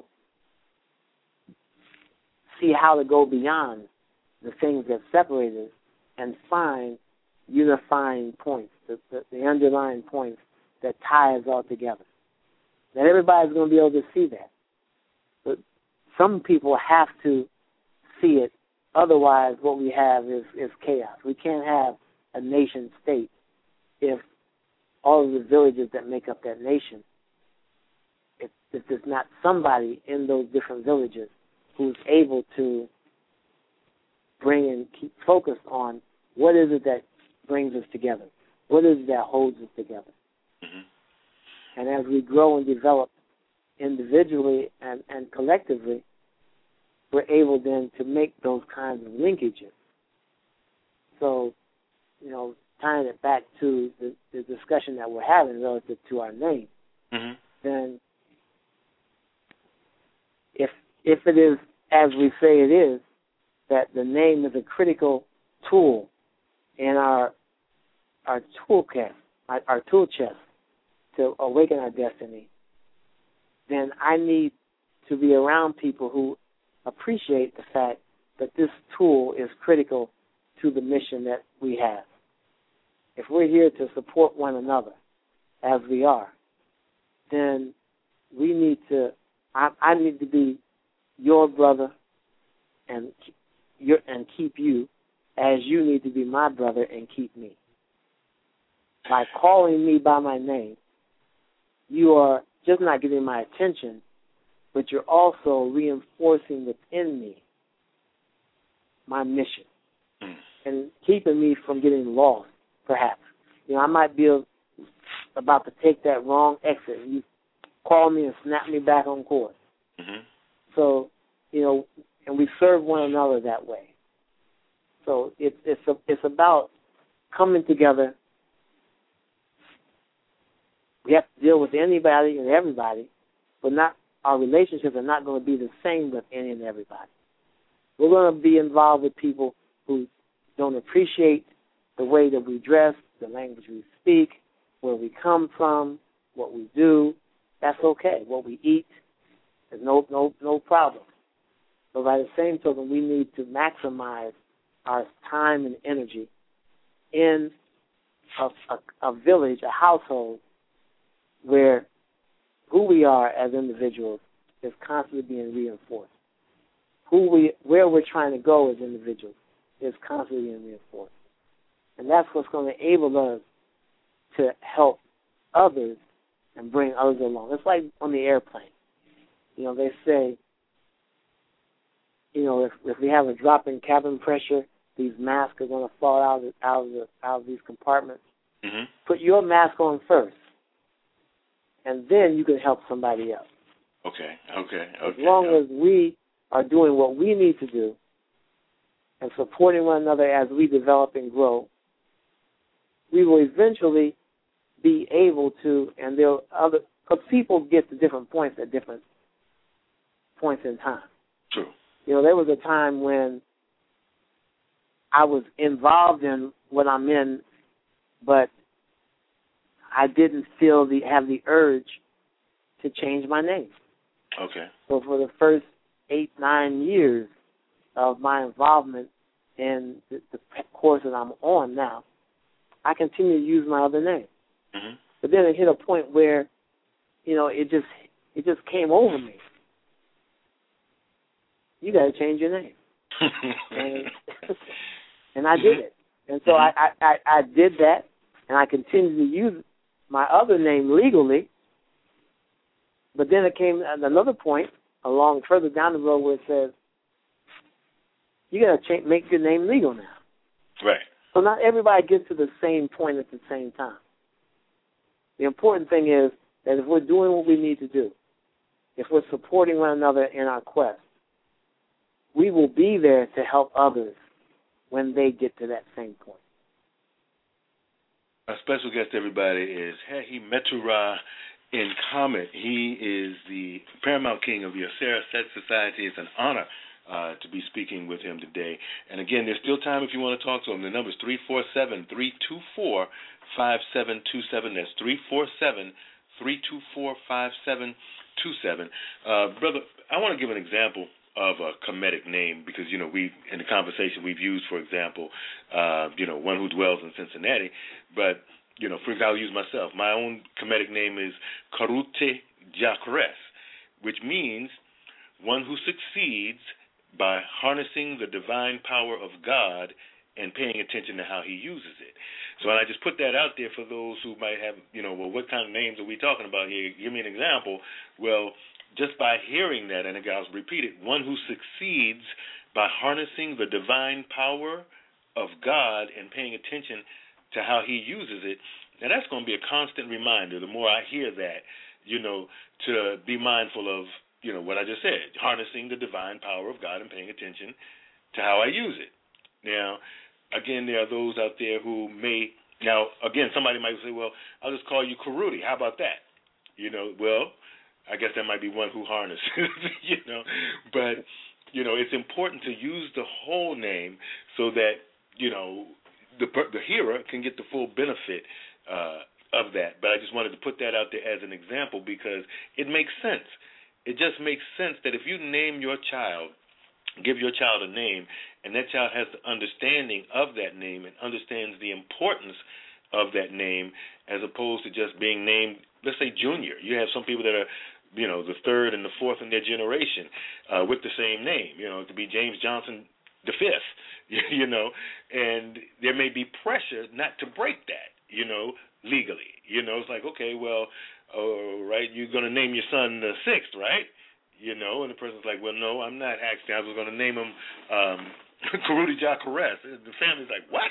see how to go beyond the things that separate us and find unifying points, the, the, the underlying points that tie us all together. Not everybody's going to be able to see that. But some people have to see it. Otherwise, what we have is, is chaos. We can't have a nation state if all of the villages that make up that nation, if, if there's not somebody in those different villages who's able to bring and keep focused on what is it that brings us together. What is it that holds us together? Mm-hmm. And as we grow and develop individually and, and collectively, we're able then to make those kinds of linkages. So, you know, tying it back to the, the discussion that we're having relative to our name, mm-hmm. then if if it is as we say it is, that the name is a critical tool in our our toolkit, our, our tool chest to awaken our destiny, then I need to be around people who appreciate the fact that this tool is critical to the mission that we have. If we're here to support one another, as we are, then we need to, I, I need to be your brother and your, and keep you as you need to be my brother and keep me. By calling me by my name, you are just not getting my attention, but you're also reinforcing within me my mission mm. and keeping me from getting lost, perhaps. You know, I might be about to take that wrong exit, and you call me and snap me back on course. Mm-hmm. So, you know, and we serve one another that way. So it's it's a, it's about coming together. We have to deal with anybody and everybody, but not our relationships are not going to be the same with any and everybody. We're going to be involved with people who don't appreciate the way that we dress, the language we speak, where we come from, what we do. That's okay. What we eat, there's no no no problem. But by the same token, we need to maximize our time and energy in a, a, a village, a household, where who we are as individuals is constantly being reinforced. Who we, where we're trying to go as individuals is constantly being reinforced. And that's what's going to enable us to help others and bring others along. It's like on the airplane. You know, they say, you know, if, if we have a drop in cabin pressure, these masks are going to fall out of, out of, the, out of these compartments. Mm-hmm. Put your mask on first, and then you can help somebody else. Okay, okay, okay. As long as we are doing what we need to do and supporting one another as we develop and grow, we will eventually be able to, and there are other, because people get to different points at different points in time. True. You know, there was a time when I was involved in what I'm in, but I didn't feel the have the urge to change my name. Okay. So for the first eight, nine years of my involvement in the, the course that I'm on now, I continue to use my other name. Mm-hmm. But then it hit a point where, you know, it just it just came over me. You got to change your name. and, and I did it. And so mm-hmm. I, I, I did that, and I continue to use my other name legally. But then it came at another point along further down the road where it says, you got to change, make your name legal now. Right. So not everybody gets to the same point at the same time. The important thing is that if we're doing what we need to do, if we're supporting one another in our quest, we will be there to help others when they get to that same point. Our special guest, everybody, is Hehi Metura in Comet. He is the Paramount King of the Asera Set Society. It's an honor uh, to be speaking with him today. And again, there's still time if you want to talk to him. The number is three four seven, three two four, five seven two seven. That's three four seven, three two four, five seven two seven. Uh, brother, I want to give an example of a Kemetic name because, you know, we in the conversation we've used, for example, uh, you know, one who dwells in Cincinnati. But, you know, for example, I'll use myself. My own Kemetic name is Karute Jakres, which means one who succeeds by harnessing the divine power of God and paying attention to how he uses it. So I just put that out there for those who might have, you know, well, what kind of names are we talking about here? Give me an example. Well, just by hearing that, and again, I'll repeat it, one who succeeds by harnessing the divine power of God and paying attention to how he uses it. And that's going to be a constant reminder, the more I hear that, you know, to be mindful of, you know, what I just said, harnessing the divine power of God and paying attention to how I use it. Now, again, there are those out there who may, now, again, somebody might say, well, I'll just call you Karuti. How about that? You know, well, I guess there might be one who harnesses, you know. But, you know, it's important to use the whole name so that, you know, the the hearer can get the full benefit uh, of that. But I just wanted to put that out there as an example because it makes sense. It just makes sense that if you name your child, give your child a name, and that child has the understanding of that name and understands the importance of that name as opposed to just being named, let's say, Junior. You have some people that are, you know, the third and the fourth in their generation uh, with the same name. You know, it could be James Johnson the fifth, you know, and there may be pressure not to break that, you know, legally. You know, it's like, okay, well, all right, you're going to name your son the sixth, right? You know, and the person's like, well, no, I'm not actually. I was going to name him um, Karuti Jacarez. The family's like, what?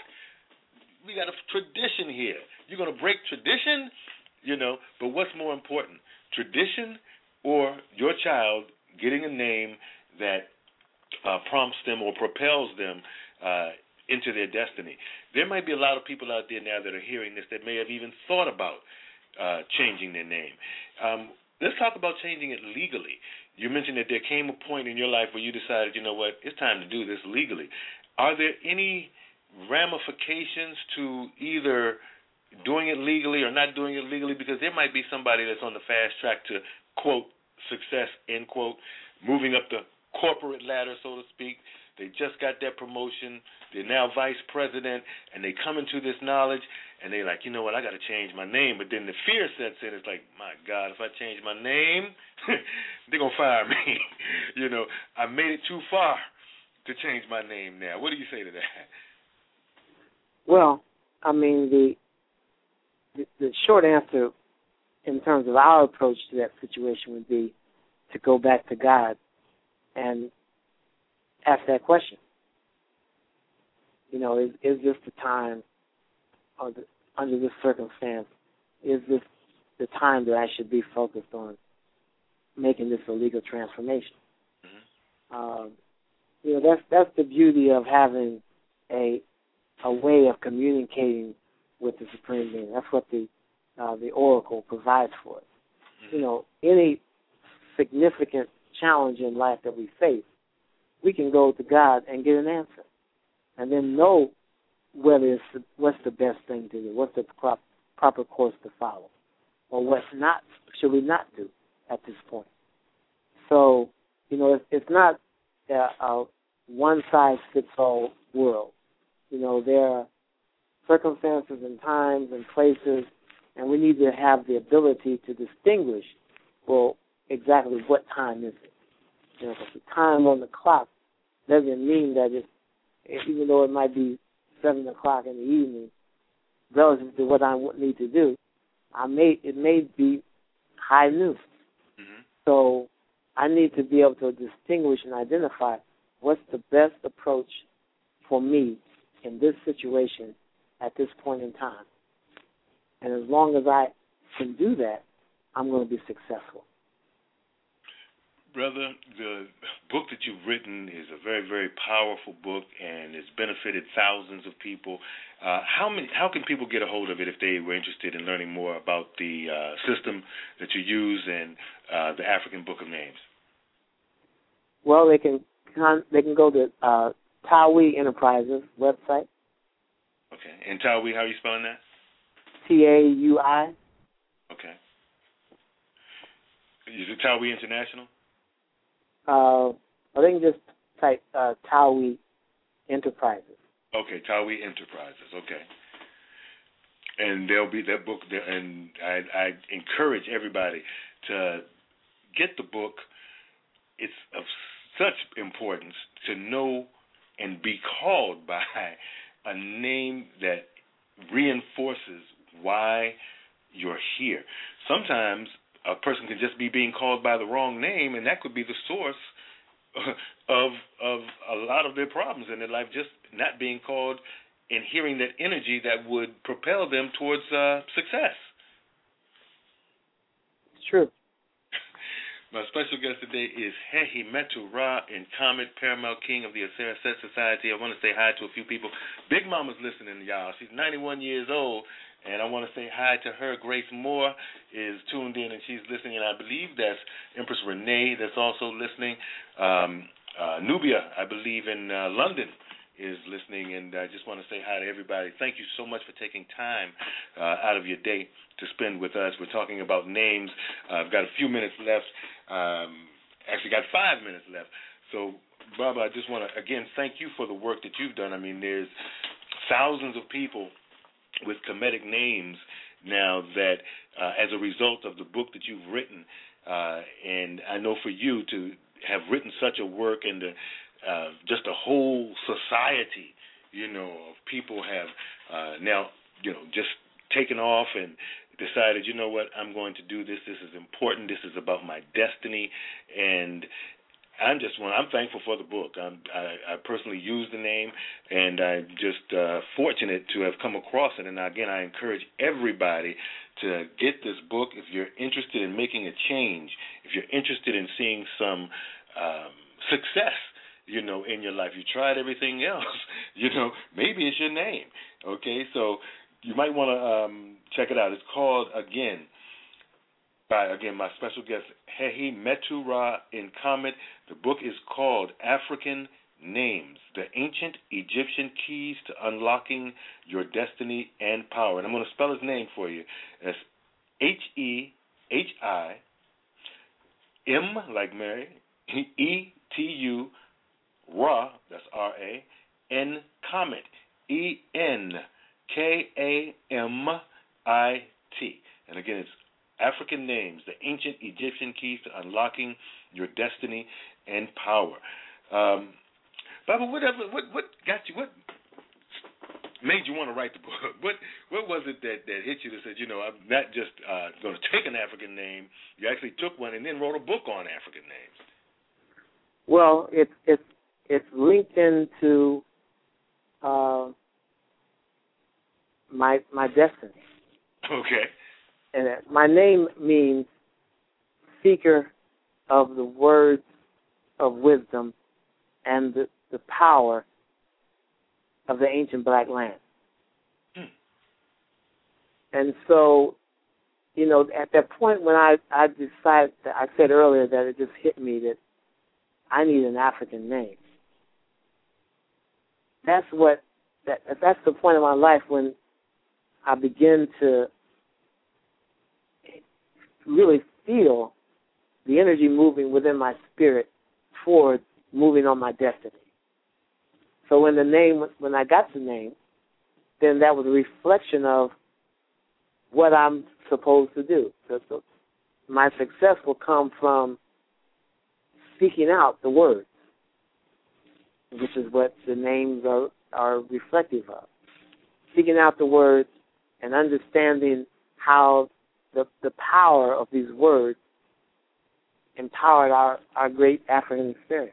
We got a tradition here. You're going to break tradition? You know, but what's more important, tradition or your child getting a name that uh, prompts them or propels them uh, into their destiny? There might be a lot of people out there now that are hearing this that may have even thought about uh, changing their name. Um, let's talk about changing it legally. You mentioned that there came a point in your life where you decided, you know what, it's time to do this legally. Are there any ramifications to either doing it legally or not doing it legally? Because there might be somebody that's on the fast track to, quote, success, end quote, moving up the corporate ladder, so to speak. They just got that promotion. They're now vice president, and they come into this knowledge, and they're like, you know what, I got to change my name. But then the fear sets in. It's like, my God, if I change my name, they're going to fire me. You know, I made it too far to change my name now. What do you say to that? Well, I mean, the, the the short answer in terms of our approach to that situation would be to go back to God and ask that question. You know, is, is this the time, or the, under this circumstance, is this the time that I should be focused on making this a legal transformation? Mm-hmm. Um, you know, that's that's the beauty of having a a way of communicating with the Supreme Being. That's what the uh, the Oracle provides for us. Mm-hmm. You know, any significant challenge in life that we face, we can go to God and get an answer, and then know whether it's the, what's the best thing to do, what's the prop, proper course to follow, or what's not should we not do at this point. So, you know, it's, it's not a, a one-size-fits-all world. You know, there are circumstances and times and places, and we need to have the ability to distinguish, well, exactly what time is it. You know, because the time on the clock doesn't mean that it's, even though it might be seven o'clock in the evening, relative to what I need to do, I may it may be high noon. Mm-hmm. So I need to be able to distinguish and identify what's the best approach for me in this situation at this point in time. And as long as I can do that, I'm going to be successful. Brother, the book that you've written is a very, very powerful book, and it's benefited thousands of people. Uh, how many? How can people get a hold of it if they were interested in learning more about the uh, system that you use and uh, the African Book of Names? Well, they can they can go to uh, Tawi Enterprises website. Okay. And Tawi, how are you spelling that? T A U I. Okay. Is it Tawi International? Uh, or they can just type uh, Tawi Enterprises. Okay, Tawi Enterprises. Okay. And there'll be that book there, and I, I encourage everybody to get the book. It's of such importance to know and be called by a name that reinforces why you're here. Sometimes a person can just be being called by the wrong name, and that could be the source of of a lot of their problems in their life, just not being called and hearing that energy that would propel them towards uh, success. It's true. My special guest today is Hehi Metu Ra in Comet, Paramount King of the Aseret Society. I want to say hi to a few people. Big Mama's listening, y'all. She's ninety-one years old, and I want to say hi to her. Grace Moore is tuned in, and she's listening, and I believe that's Empress Renee that's also listening. Um, uh, Nubia, I believe, in uh, London is listening, and I just want to say hi to everybody. Thank you so much for taking time uh, out of your day to spend with us. We're talking about names. Uh, I've got a few minutes left. Um, actually got five minutes left. So, Baba, I just want to, again, thank you for the work that you've done. I mean, there's thousands of people with Kemetic names now that, uh, as a result of the book that you've written, uh, and I know for you to have written such a work and to, uh, just a whole society, you know, of people have uh, now, you know, just taken off and decided, you know what, I'm going to do this. This is important. This is about my destiny. And I'm just one. I'm thankful for the book. I'm, I, I personally use the name, and I'm just uh, fortunate to have come across it. And again, I encourage everybody to get this book if you're interested in making a change, if you're interested in seeing some um, success, you know, in your life. You tried everything else, you know, maybe it's your name. Okay, so you might want to um, check it out. It's called, again, by, again, my special guest, Hehi Metu Ra in Comet. The book is called African Names, the Ancient Egyptian Keys to Unlocking Your Destiny and Power. And I'm going to spell his name for you. It's H E H I M, like Mary, E T U, Ra, that's R A, N, Comet, E N K A M I T. And again, it's African Names, the Ancient Egyptian Keys to Unlocking Your Destiny and Power. Um, Baba, whatever, what what got you, what made you want to write the book? What what was it that, that hit you that said, you know, I'm not just uh, going to take an African name, you actually took one and then wrote a book on African names? Well, it's it's it's linked into uh, my my destiny. Okay. And my name means seeker of the words of wisdom and the, the power of the ancient black land. Hmm. And so, you know, at that point when I, I decided, that I said earlier that it just hit me that I need an African name. That's what, that, that's the point of my life when I begin to really feel the energy moving within my spirit towards moving on my destiny. So when the name, when I got the name, then that was a reflection of what I'm supposed to do. So, so my success will come from seeking out the words, which is what the names are, are reflective of. Seeking out the words and understanding how the, the power of these words empowered our, our great African experience.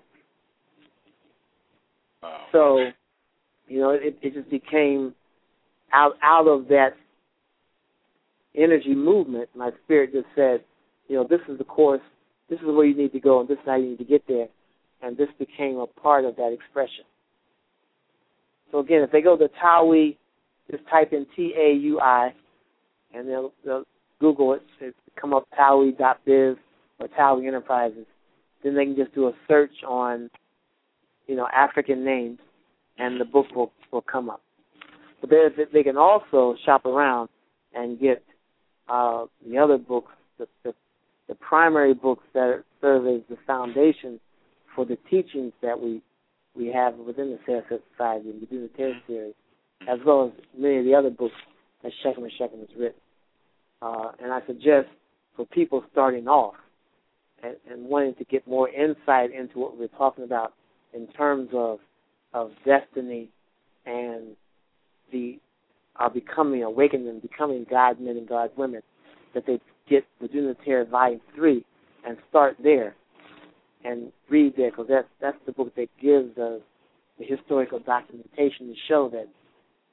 Wow. So, you know, it, it just became out out of that energy movement, my spirit just said, you know, this is the course, this is where you need to go, and this is how you need to get there. And this became a part of that expression. So again, if they go to Taui, just type in T A U I, and they'll, they'll Google it, it come up Taui dot biz or Taui Enterprises. Then they can just do a search on, you know, African names, and the book will, will come up. But they, they can also shop around and get uh, the other books, the, the, the primary books that serve as the foundation for the teachings that we we have within the Sarasota Society and within the Terror series, as well as many of the other books that Shekem and Shekem has written. Uh, and I suggest for people starting off and, and wanting to get more insight into what we're talking about in terms of of destiny and the are becoming awakened and becoming God men and God women, that they get the Duna Terror Volume Three and start there and read there, because that's that's the book that gives us the historical documentation to show that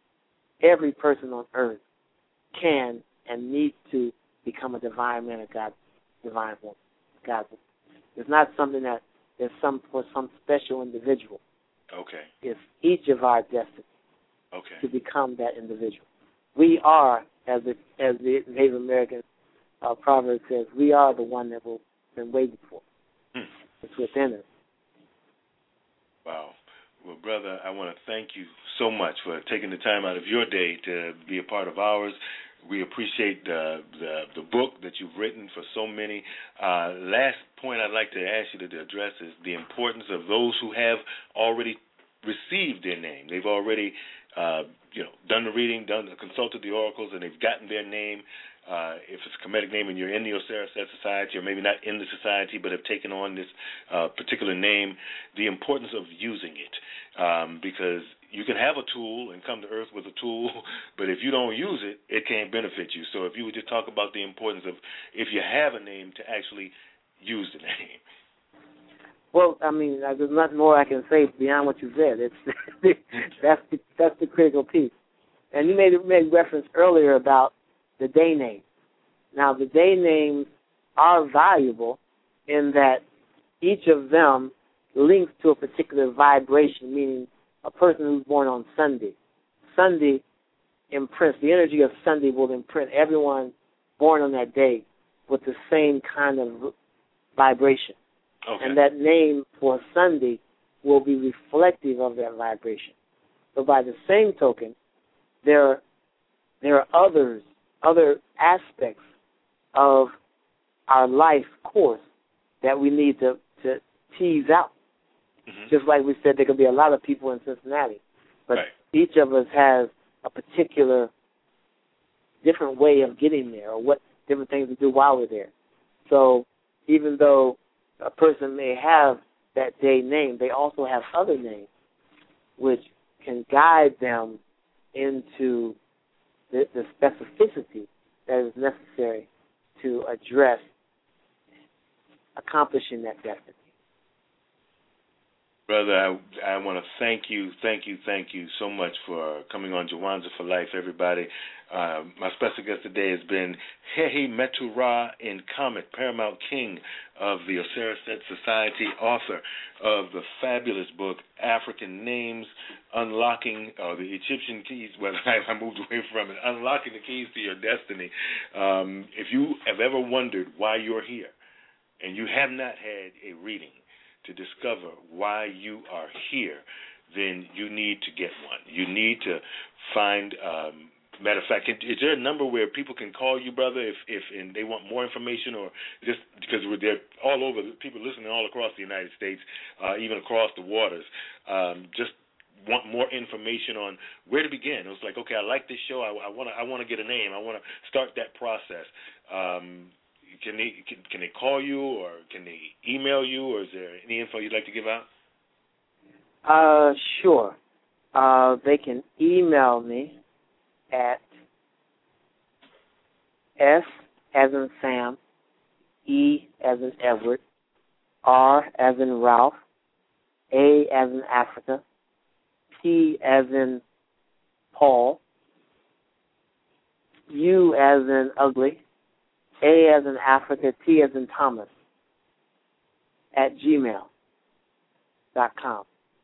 every person on earth can and needs to become a divine man or God, divine woman, God. It's not something that is some for some special individual. Okay. It's each of our destiny. Okay. To become that individual. We are, as the as the Native American uh, proverb says, we are the one that we've been waiting for. Hmm. It's within us. Wow. Well, brother, I want to thank you so much for taking the time out of your day to be a part of ours. We appreciate the the, the book that you've written for so many. Uh, last point I'd like to ask you to address is the importance of those who have already received their name. They've already, uh, you know, done the reading, done consulted the oracles, and they've gotten their name. Uh, if it's a Kemetic name and you're in the Osiris Society, or maybe not in the society but have taken on this uh, particular name, the importance of using it, um, because you can have a tool and come to Earth with a tool, but if you don't use it, it can't benefit you. So if you would just talk about the importance of, if you have a name, to actually use the name. Well, I mean, there's nothing more I can say beyond what you said. It's that's the, that's the critical piece. And you made made reference earlier about the day names. Now, the day names are valuable in that each of them links to a particular vibration, meaning a person who's born on Sunday. Sunday imprints, the energy of Sunday will imprint everyone born on that day with the same kind of vibration. Okay. And that name for Sunday will be reflective of that vibration. So by the same token, there are, there are others, other aspects of our life course that we need to, to tease out. Mm-hmm. Just like we said, there could be a lot of people in Cincinnati, but right. each of us has a particular different way of getting there, or what different things to do while we're there. So even though a person may have that day name, they also have other names which can guide them into the, the specificity that is necessary to address accomplishing that destiny. Brother, I, I want to thank you, thank you, thank you so much for coming on Jawanza for Life, everybody. Uh, my special guest today has been Hehi Metu Ra Nkamet, Paramount King of the Osiris Set Society, author of the fabulous book African Names, Unlocking uh, the Egyptian Keys. Well, I, I moved away from it. Unlocking the Keys to Your Destiny. Um, if you have ever wondered why you're here, and you have not had a reading to discover why you are here, then you need to get one. You need to find, um, matter of fact, is there a number where people can call you, brother, if, if and they want more information, or just because we're there all over, people listening all across the United States, uh, even across the waters, um, just want more information on where to begin. It was like, okay, I like this show. I want to I want to get a name. I want to start that process. Um Can they can, can they call you, or can they email you, or is there any info you'd like to give out? Uh, sure. Uh, they can email me at S as in Sam, E as in Edward, R as in Ralph, A as in Africa, P as in Paul, U as in ugly, A as in Africa, T as in Thomas, at gmail dot com.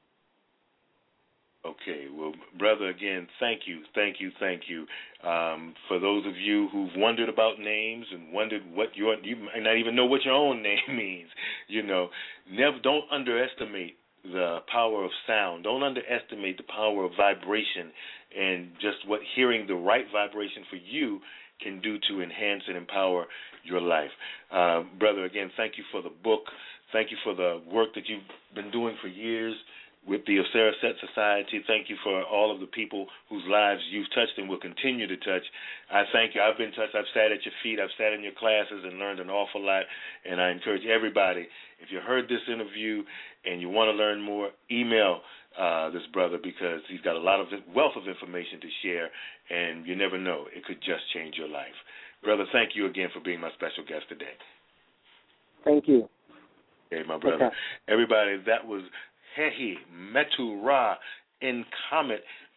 Okay, well, brother, again, thank you, thank you, thank you. Um, for those of you who've wondered about names and wondered what your, you might not even know what your own name means, you know, never, don't underestimate the power of sound. Don't underestimate the power of vibration and just what hearing the right vibration for you can do to enhance and empower your life. Uh, brother, again, thank you for the book. Thank you for the work that you've been doing for years with the Osiris Set Society. Thank you for all of the people whose lives you've touched and will continue to touch. I thank you. I've been touched. I've sat at your feet. I've sat in your classes and learned an awful lot. And I encourage everybody, if you heard this interview and you want to learn more, email uh, this brother, because he's got a lot of wealth of information to share, and you never know. It could just change your life. Brother, thank you again for being my special guest today. Thank you. Okay, my brother. Okay. Everybody, that was Hehi Metu Ra Nkamet,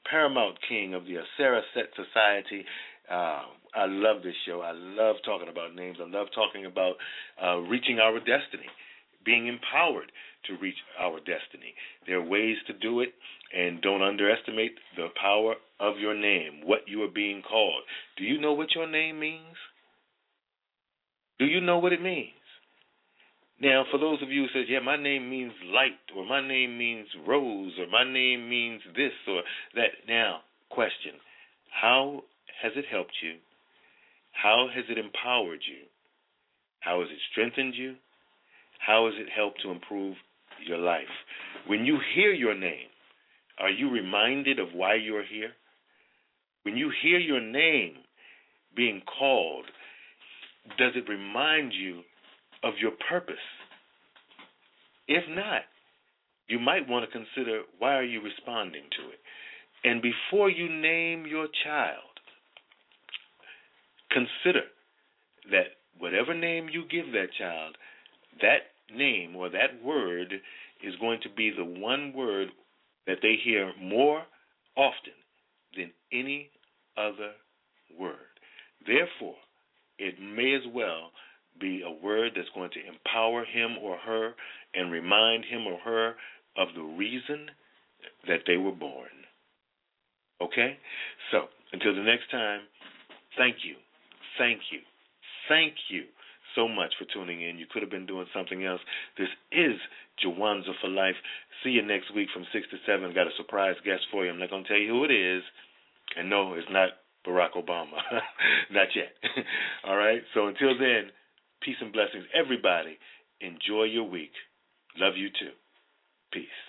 Paramount King of the Asera Set Society. Uh, I love this show. I love talking about names. I love talking about uh, reaching our destiny, being empowered to reach our destiny. There are ways to do it, and don't underestimate the power of your name, what you are being called. Do you know what your name means? Do you know what it means? Now, for those of you who says, yeah, my name means light, or my name means rose, or my name means this or that. Now, question, how has it helped you? How has it empowered you? How has it strengthened you? How has it helped to improve your life? When you hear your name, are you reminded of why you're here? When you hear your name being called, does it remind you of your purpose? If not, you might want to consider, why are you responding to it? And before you name your child, consider that whatever name you give that child, that name or that word is going to be the one word that they hear more often than any other word. Therefore, it may as well be a word that's going to empower him or her and remind him or her of the reason that they were born. Okay? So, until the next time, thank you, thank you, thank you so much for tuning in. You could have been doing something else. This is Jawanza for Life. See you next week from six to seven. Got a surprise guest for you. I'm not going to tell you who it is. And no, it's not Barack Obama. Not yet. All right? So until then, peace and blessings. Everybody, enjoy your week. Love you too. Peace.